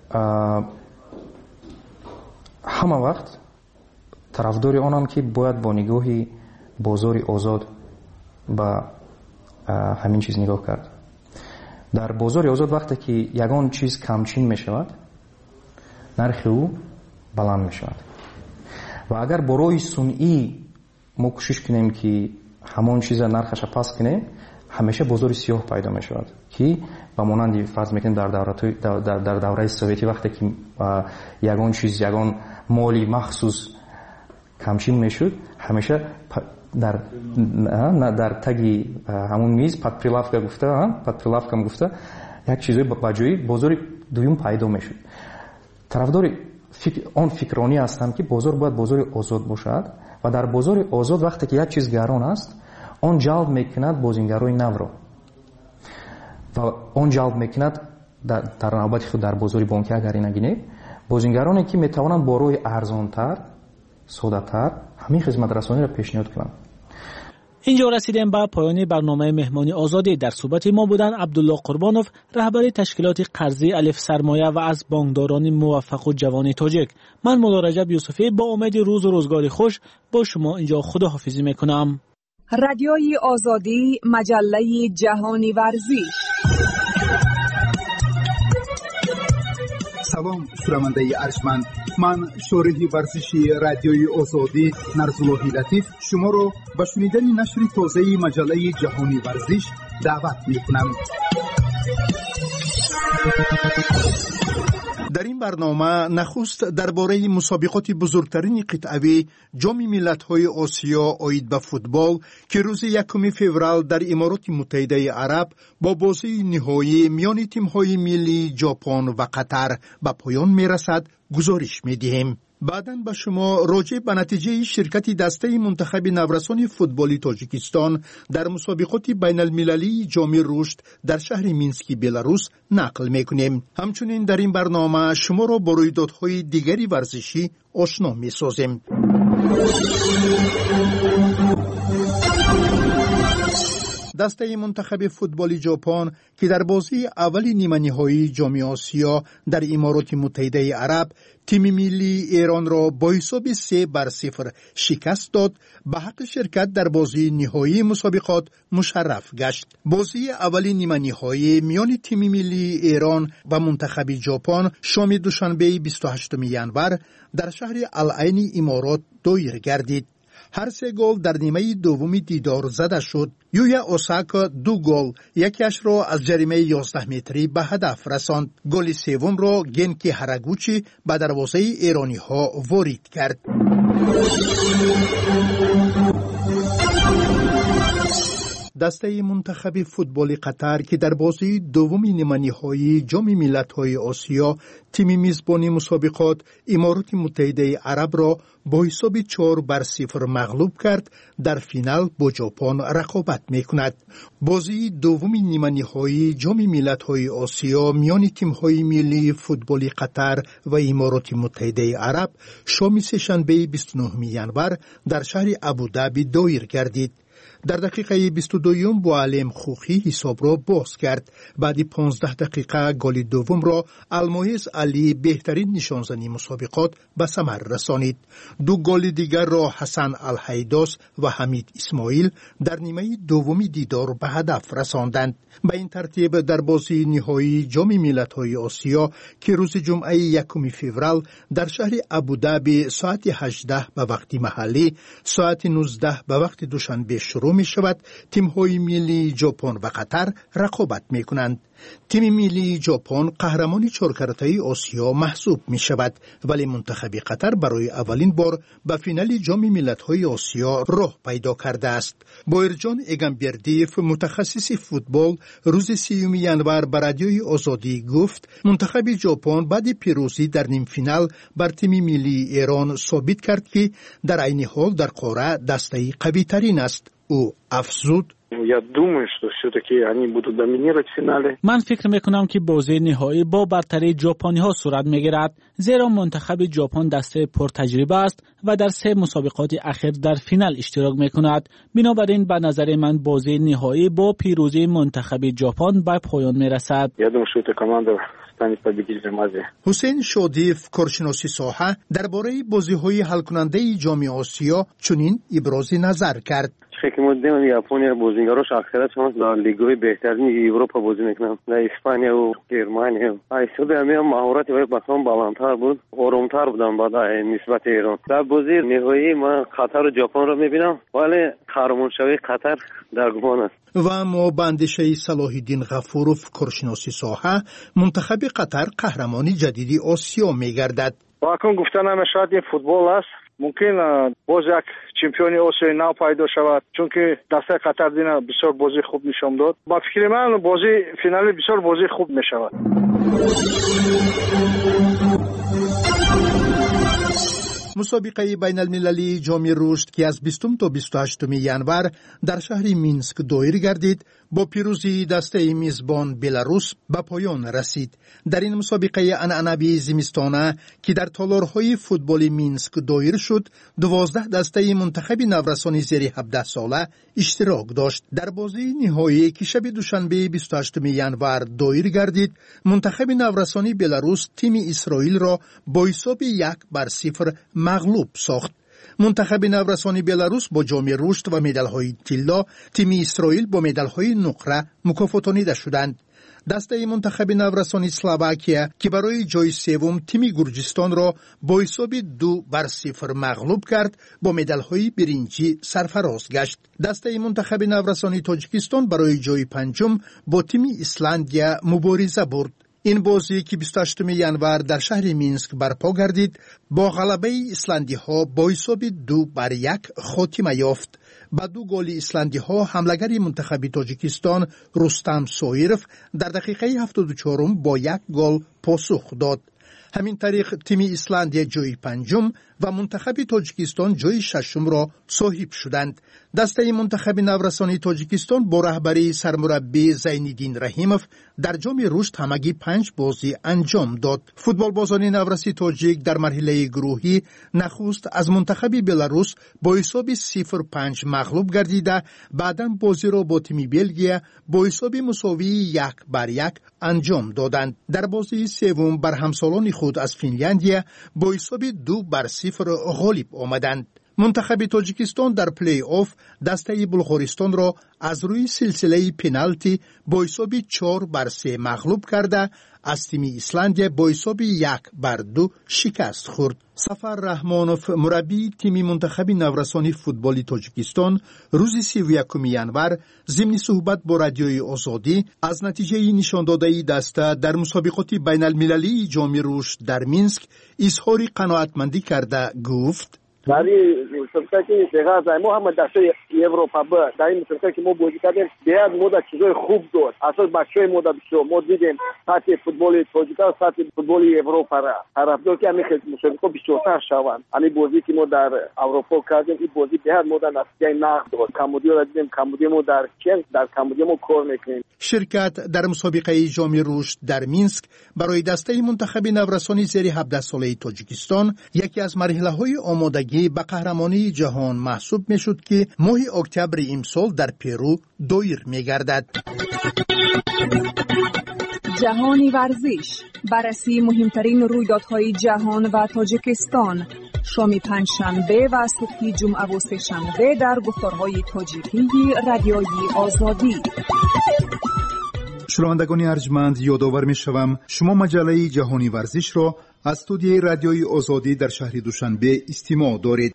همه وقت طرفدار آنم که باید با نگاهی بازار آزاد با همین چیز نگاه کرد. در بازار آزاد وقتی که یگان چیز کمچین می شود نرخ او بلند می شود و اگر برای صنعی ما کوشش کنیم که همون چیز نرخش پس کنیم همیشه بازار سیاه پیدا می شود که با مانندی فرض میکنیم در دوره در, در دوره سوویتی وقتی که یگان چیز یگان مالی مخصوص کمچین میشد همیشه در در تگی همون میز پد پریلافکا گفته پد پریلافکا گفته یک چیزی با جای بازار دوم پیدا میشد. طرفدار فکر آن فکرانی هستم که بازار باید بازار آزاد باشد و در بازار آزاد وقتی که یک چیز گران است آن جلب میکند بازیگرای نو را و آن جلب میکند дар навбати худ дар бозори бонкӣ агар инагине бозингароне ки метавонанд бо роҳи арзонтар содатар ҳамин хизматрасониро пешниҳод кунанд. اینجا رسیدیم به پایان برنامه مهمانی آزادی. در صحبت ما بودن عبدالله قربانوف، رهبر تشکیلات قرضی الف سرمایه و از بانکداران موفق و جوان تاجیک. من مولا رجب یوسفی با امید روز و روزگار خوش با شما اینجا خداحافظی میکنم. رادیوی آزادی، مجله جهانی ورزش. سلام شنونده ارجمند، من شارح ورزشی رادیوی آزادی نرزالله لطیف شما را به شنیدن نشر تازه مجله جهانی ورزش دعوت می‌کنم. در این برنامه نخست درباره مسابقات بزرگترین قطعه‌ای جام ملت‌های آسیا آید به فوتبال که روز یکم فوریه در امارات متحده عرب با بازی نهایی میان تیم‌های ملی ژاپن و قطر به پایان می‌رسد گزارش می‌دهیم. بعداً به شما راجع به نتیجه شرکت دسته منتخب نورسان فوتبالی تاجیکستان در مسابقات بین المللی جام رشد در شهر مینسک بلاروس نقل میکنیم. همچنین در این برنامه شما را با رویدادهای دیگری ورزشی آشنا میسازیم. دسته منتخب فوتبالی ژاپن که در بازی اولی نیمه نهایی جام آسیا در امارات متحده عرب تیم ملی ایران را با حساب سه بر صفر شکست داد، به حق شرکت در بازی نهایی مسابقات مشرف گشت. بازی اولی نیمه نهایی میان تیم ملی ایران و منتخب ژاپن شام دوشنبه بیست و هشتم ژانویه در شهر العین امارات دایر گردید. هر سه گل در نیمه دومی دیدار زده شد. یویا اوساکا دو گل، یکیش را از جریمه یازده متری به هدف رساند. گل سوم را گنکی هراگوچی به دروازه ایرانی ها وارد کرد. دسته منتخب فوتبال قطر که در بازی دومی نیمه نهایی جام ملت‌های آسیا تیم میزبانی مسابقات امارات متحده عرب را با حساب چهار بر صفر مغلوب کرد، در فینال با ژاپن رقابت می‌کند. بازی دومی نیمه نهایی جام ملت‌های آسیا میان تیم‌های ملی فوتبال قطر و امارات متحده عرب شام سه‌شنبه بیست و نهم ژانویه در شهر ابوظبی دایر گردید. در دقیقه بیست و دو با علم خوخی حساب را باز کرد. بعد پانزده دقیقه گل دوم را المایز علی بهترین نشانزنی مسابقات به ثمر رسانید. دو گل دیگر را حسن الحیداس و حمید اسماعیل در نیمه دومی دیدار به هدف رساندند. به این ترتیب در بازی نهایی جام ملت‌های آسیا که روز جمعه یکم فوریه در شهر ابوظبی ساعت هجده به وقت محلی، ساعت نوزده به وقت دوشنبه شروع می شود، تیم های ملی ژاپن و قطر رقابت می کنند. تیم ملی ژاپن قهرمان چهارکارته آسیا محسوب می شود، ولی منتخب قطر برای اولین بار به فینال جام ملت‌های آسیا راه پیدا کرده است. بایرجان اگمبردیف متخصص فوتبال روز سیوم ژانویه به رادیوی آزادی گفت منتخب ژاپن بعد پیروزی در نیم فینال بر تیم ملی ایران ثابت کرد که در عین حال در قاره دسته قوی ترین است. او افزود من فکر میکنم که بازی نهایی با برتری ژاپنی ها صورت میگیرد، زیرا منتخب ژاپن دسته پرتجربه است و در سه مسابقات اخیر در فینال اشتراک میکند. بنابراین به نظر من بازی نهایی با پیروزی منتخب ژاپن به پایان میرسد. حسین شادیف کارشناسی ساحه درباره بازی‌های حل کننده جام آسیا چنین ابراز نظر کرد. فکر می‌کنم ژاپن بازیگراش اکثرا شما در لیگ‌های بهترین اروپا بازی می‌کنن، در اسپانیا و گرمانیا. ایستاد همه مهارت و بسام بالاتر بود، آرام‌تر بودن بعد نسبت ایران. در بازی نهایی من قطر و ژاپن رو می‌بینم، ولی قهرمان شوی قطر در گمان است. و ما به اندیشه صلاح الدین غفورов کارشناسی ساحه منتخب قطر قهرمان جدید آسیا می‌گردد. واقعا گفتن همه شاید این فوتبال است. ممکن باز یک چمپیونی آسیا نو پیدا شود، چون که دسته قطر دینا بسیار بازی خوب نشان داد. با فکر من بازی فینال بسیار بازی خوب میشود. مسابقه بین المللی جام رشد که از بیستم تا بیست و هشتم ینور در شهر مینسک دایر گردید با پیروزی دسته میزبان بلاروس به پایان رسید. در این مسابقه عنعنوی زمستانه که در تالارهای فوتبال مینسک دایر شد، دوازده دسته منتخب نورسانی زیر هفده ساله اشتراک داشت. در بازی نهایی که شب دوشنبه بیست و هشتم ینور دایر گردید، منتخب نورسانی بلاروس تیم اسرائیل را با حساب یک بر صفر مغلوب ساخت. منتخب نورسانی بلاروس با جام رشد و مدال‌های طلا، تیم اسرائیل با مدال‌های نقره مکافاتانیده شدند. دسته منتخب نورسانی اسلواکیه که برای جای سوم تیم گرجستان را با حساب دو بر صفر مغلوب کرد، با مدال‌های برنجی سرفراز گشت. دسته منتخب نورسانی تاجیکستان برای جای پنجم با تیم ایسلندیا مبارزه برد. این بازی که بیست و هشتم ینور در شهر مینسک برپا گردید، با غلبه ایسلندی ها با حساب دو بر یک خاتمه یافت. با دو گل ایسلندی ها حملگر منتخب تاجیکستان رستم سویرف در دقیقه هفتاد و چهار با یک گل پاسخ داد. همین طریق تیم ایسلندیا جای پنجم و منتخب تاجیکستان جای ششم را صاحب شدند. دسته منتخب نورسانی تاجیکستان با رهبری سرمربی زینالدین رحیموف در جام رشد همگی پنج بازی انجام داد. فوتبال بازان نورسی تاجیک در مرحله گروهی نخست از منتخب بلاروس با حساب صفر پنج مغلوب گردیده، بعدا بازی را با تیم بلژیم با حساب مساوی یک بر یک انجام دادند. در بازی سوم بر همسالان خود از فنلاندیا با حساب دو بر صفر غالب آمدند. منتخب تاجیکستان در پلی آف دسته بلغارستان را از روی سلسله پنالتی با حساب چهار بر سه مغلوب کرده، از تیم ایسلندیا با حساب یک بر دو شکست خورد. سفر رحمانوف مربی تیم منتخب نورسانی فوتبال تاجیکستان روز سی و یکم ینور ضمن صحبت با رادیوی آزادی از نتیجه نشان داده دسته در مسابقات بین المللی جام رشد در مینسک اظهار قناعتمندی کرده گفت: در این مسابقه که دقیقا ما هم دسته اروپا با در این مسابقه که ما بازی کردیم بیاد ما در چیزای خوب داشت. اصلا بچهای ما در بسیار ما دیدیم سطح فوتبال تاجیکستان سطح فوتبال اروپا را طرفدار که همین مسابقه بیشتر شوند. همین بازی که ما در اروپا کردیم این بازی بیاد ما در نتیجه نقد داشت. کمبودیا را دیدیم، کمبودیا ما در چین در کمبودیا ما کار میکنیم. شرکت در مسابقه جام رشد در مینسک برای دسته منتخب نورسانی زیر هفده ساله تاجیکستان یکی از مرحله‌های آمادگی به قهرمانی جهان محسوب می شد که ماه اکتبر امسال در پرو دایر می گردد. جهانی ورزش، بررسی مهمترین رویدادهای جهان و تاجیکستان، شام پنجشنبه و صبح جمعه و سه‌شنبه در گفتارهای تاجیکی رادیوی آزادی. شنوندگان ارجمند، یادآور می شوم شما مجله جهانی ورزش را از استودیوی رادیوی آزادی در شهر دوشنبه استماع دارید.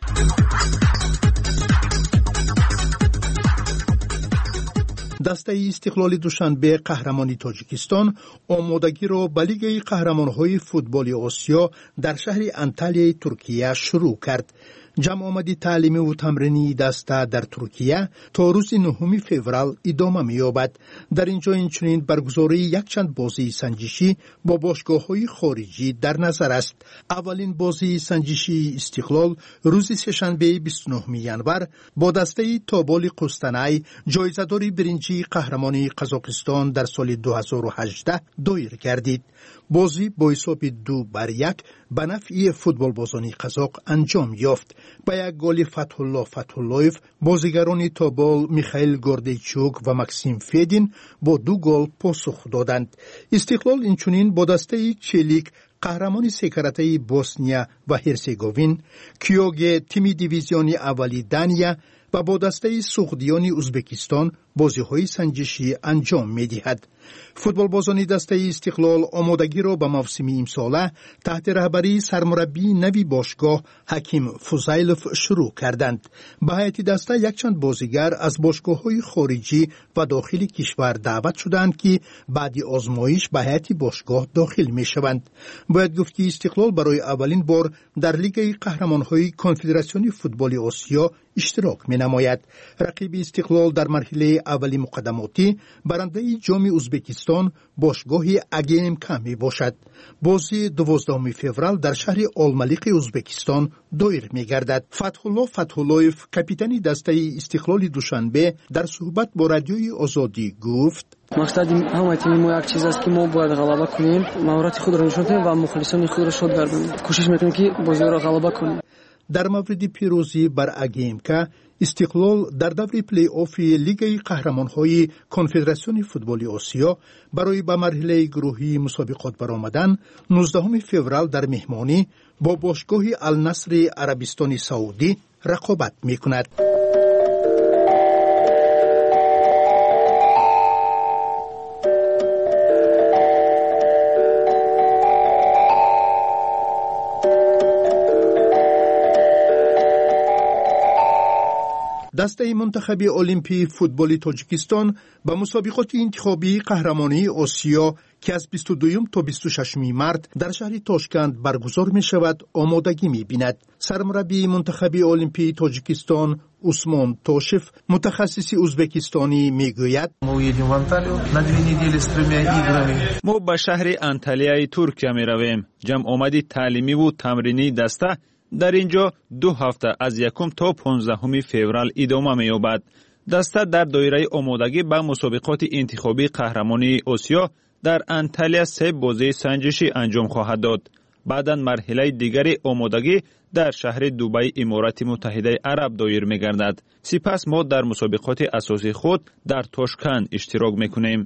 دسته استقلال دوشنبه قهرمانی تاجیکستان آمادگی را به لیگ قهرمان‌های فوتبال آسیا در شهر انتالیا ترکیه شروع کرد. جمع آمدی تعلیمی و تمرینی دسته در ترکیه تا روز نهم فوریه ادامه می‌یابد. در اینجا اینچنین برگزاری یک چند بازی سنجشی با باشگاه‌های خارجی در نظر است. اولین بازی سنجشی استقلال روز سه‌شنبه بیست و نهم ینور با دسته تابال قسطنطین جایزه‌دار برنجی قهرمانی قزاقستان در سال دو هزار و هجده دایر گردید. بازی با حساب دو بر یک به نفع فوتبال بازان قزاق انجام یافت. با یک گل فتح الله فتح اللهیف بازیگران تابال میخائیل گوردیچوک و مکسیم فیدین با دو گل پاسخ دادند. استقلال اینچنین با دسته چلیک قهرمانی سکرته بوسنیا و هرسگوین، کیوگ تیم دیویزیونی اولی دانیا و با دسته سوغدیانی ازبکستان بازی‌های سنجشی انجام می‌دهد. فوتبال بازان دسته استقلال آمادگی را به موسم امساله تحت رهبری سرمربی نوی باشگاه حکیم فوزایلوف شروع کردند. به هیئت دسته یک چند بازیگر از باشگاه‌های خارجی و داخلی کشور دعوت شدند که بعد آزمایش به هیئت باشگاه داخل می‌شوند. باید گفت که استقلال برای اولین بار در لیگ قهرمان‌های کنفدراسیون فوتبال آسیا اشتراک می نماید. رقیب استقلال در مرحله اولی مقدماتی برنده جام ازبکستان باشگاه اگیمکا می باشد. بازی دوازدهم فوریه در شهر آلملیق ازبکستان دایر می گردد. فتح‌الله فتح‌الله‌یف کاپیتان دسته استقلال دوشنبه در صحبت با رادیوی آزادی گفت: مقصد همه تیم ما یک چیز است که ما باید غلبه کنیم، مهارت خود را نشان دهیم و مخلصان خود را شاد گردانیم. کوشش میکنیم که بازی را غلبه کنیم. در مورد پیروزی بر اگیمکا، استقلال در دور پلی آف لیگ قهرمان‌های کنفدراسیون فوتبال آسیا برای به مرحله گروهی مسابقات برآمدن نوزدهم فوریه در مهمانی با باشگاه النصر عربستان سعودی رقابت می‌کند. دسته منتخب المپی فوتبال تاجیکستان به مسابقات انتخابی قهرمانی آسیا که از بیست و دو تا بیست و شش مارس در شهر تاشکند برگزار می شود آمادگی می بیند. سرمربی منتخب المپی تاجیکستان عثمان توشف متخصص ازبکستانی می گوید: ما به شهر انتالیای ترکیه می رویم. جمع آمدی تعلیمی و تمرینی دسته در اینجا دو هفته از یکم تا پانزدهم فوریه ادامه می‌یابد. دسته در دایره آمادگی به مسابقات انتخابی قهرمانی آسیا در انتالیا سه بازی سنجشی انجام خواهد داد. بعداً مرحله دیگری آمادگی در شهر دبی امارات متحده عرب دایر می‌گردد. سپس ما در مسابقات اساسی خود در تاشکند اشتراک می‌کنیم.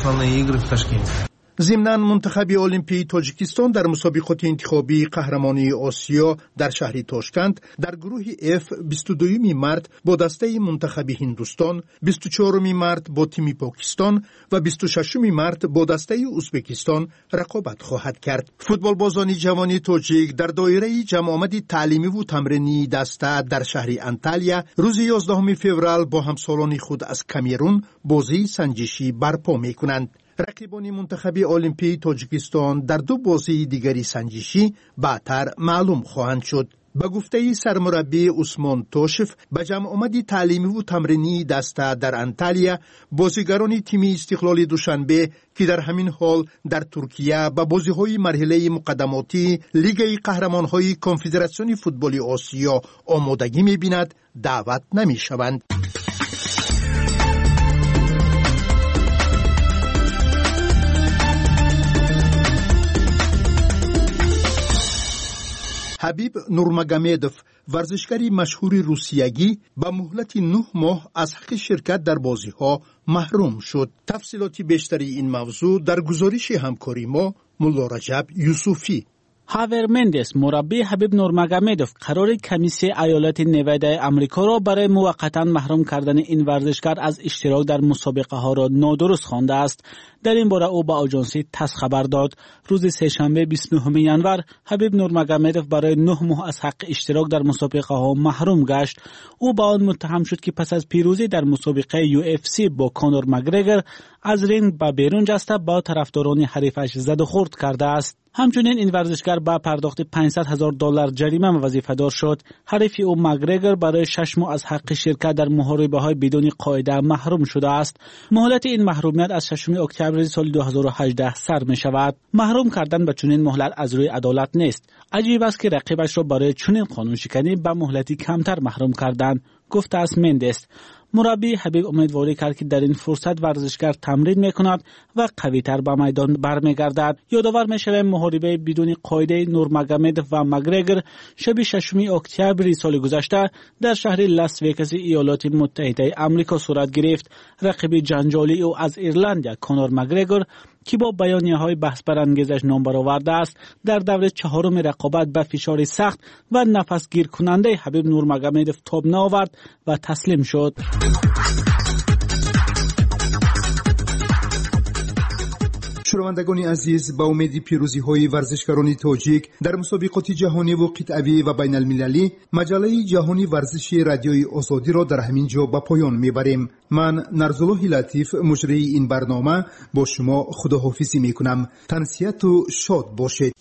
ضمناً منتخب المپی تاجیکستان در مسابقات انتخابی قهرمانی آسیا در شهر تاشکند در گروه اف بیست و دو مارس با دسته منتخب هندوستان، بیست و چهار مارس با تیم پاکستان و بیست و شش مارس با دسته ازبکستان رقابت خواهد کرد. فوتبال بازان جوانی تاجیک در دایره جمع آمدی تعلیمی و تمرینی دسته در شهر انتالیا روز یازدهم فوریه با همسالان خود از کامرون بازی سنجشی برپا می‌کنند. رقیبان منتخب المپی تاجیکستان در دو بازی دیگری سنجشی بعدتر معلوم خواهند شد. به گفته سرمربی عثمان توشف، به جمع آمدی تعلیمی و تمرینی دسته در انتالیا بازیگران تیم استقلال دوشنبه که در همین حال در ترکیه به بازی‌های مرحله مقدماتی لیگ قهرمان‌های کنفدراسیون فوتبال آسیا آمادگی می‌بیند دعوت نمی‌شوند. حبیب نورمگامدوف ورزشکاری مشهور روسیایی با مهلت نه ماه از حق شرکت در بازی‌ها محروم شد. تفصیلات بیشتری این موضوع در گزارش همکاری ما مولا رجب یوسفی. هاور مندس مربی حبیب نورمگامدوف قرار کمیسیون ایالات نوادا آمریکا را برای موقتا محروم کردن این ورزشکار از اشتراک در مسابقه ها را نادرست خوانده است. در این باره او به آژانسی تاس خبر داد. روز سه‌شنبه بیست و نه ژانویه حبیب نورمگامدوف برای نه ماه از حق اشتراک در مسابقه ها محروم گشت. او با آن متهم شد که پس از پیروزی در مسابقه یو اف سی با کانور مگرگر از رینگ به بیرون جسته با طرفداران حریفش زد و خورد کرده است. همچنین این ورزشکار با پرداخت پانصد هزار دلار جریمه وظیفه‌دار شد. حریف او مگرگر برای شش ماه از حق شرکت در محاربه‌های بدون قاعده محروم شده است. مهلت این محرومیت از ششم اکتبر سال دو هزار و هجده سر می شود. محروم کردن به چنین مهلت از روی عدالت نیست. عجیب است که رقیبش را برای چنین قانون شکنی به مهلتی کمتر محروم کردن، گفته است مندس. مربی حبیب امیدواری کرد که در این فرصت ورزشکار تمرین میکند و قوی‌تر به میدان برمیگردد. یادآور میشویم محاربه بدون قاعده نورمگامدوف و مگرگر شب ششم اکتبر سال گذشته در شهر لاس وگاس ایالات متحده آمریکا صورت گرفت. رقیب جنجالی او از ایرلند کانور مگرگر که با بیانیه‌های بحث برانگیزش نام برآورده است، در دور چهارم رقابت به فشار سخت و نفس گیر کننده حبیب نورمگامدوف تاب نآورد و تسلیم شد. شنوندگان عزیز، با امید پیروزی های ورزشکاران تاجیک در مسابقات جهانی و قطعی و بین المللی، مجله جهانی ورزشی رادیوی آزادی را در همین جا به پایان میبریم. من نرزالله لطیف مجری این برنامه با شما خداحافظی میکنم. تنسیت و شاد باشید.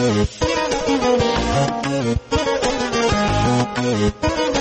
Thank you.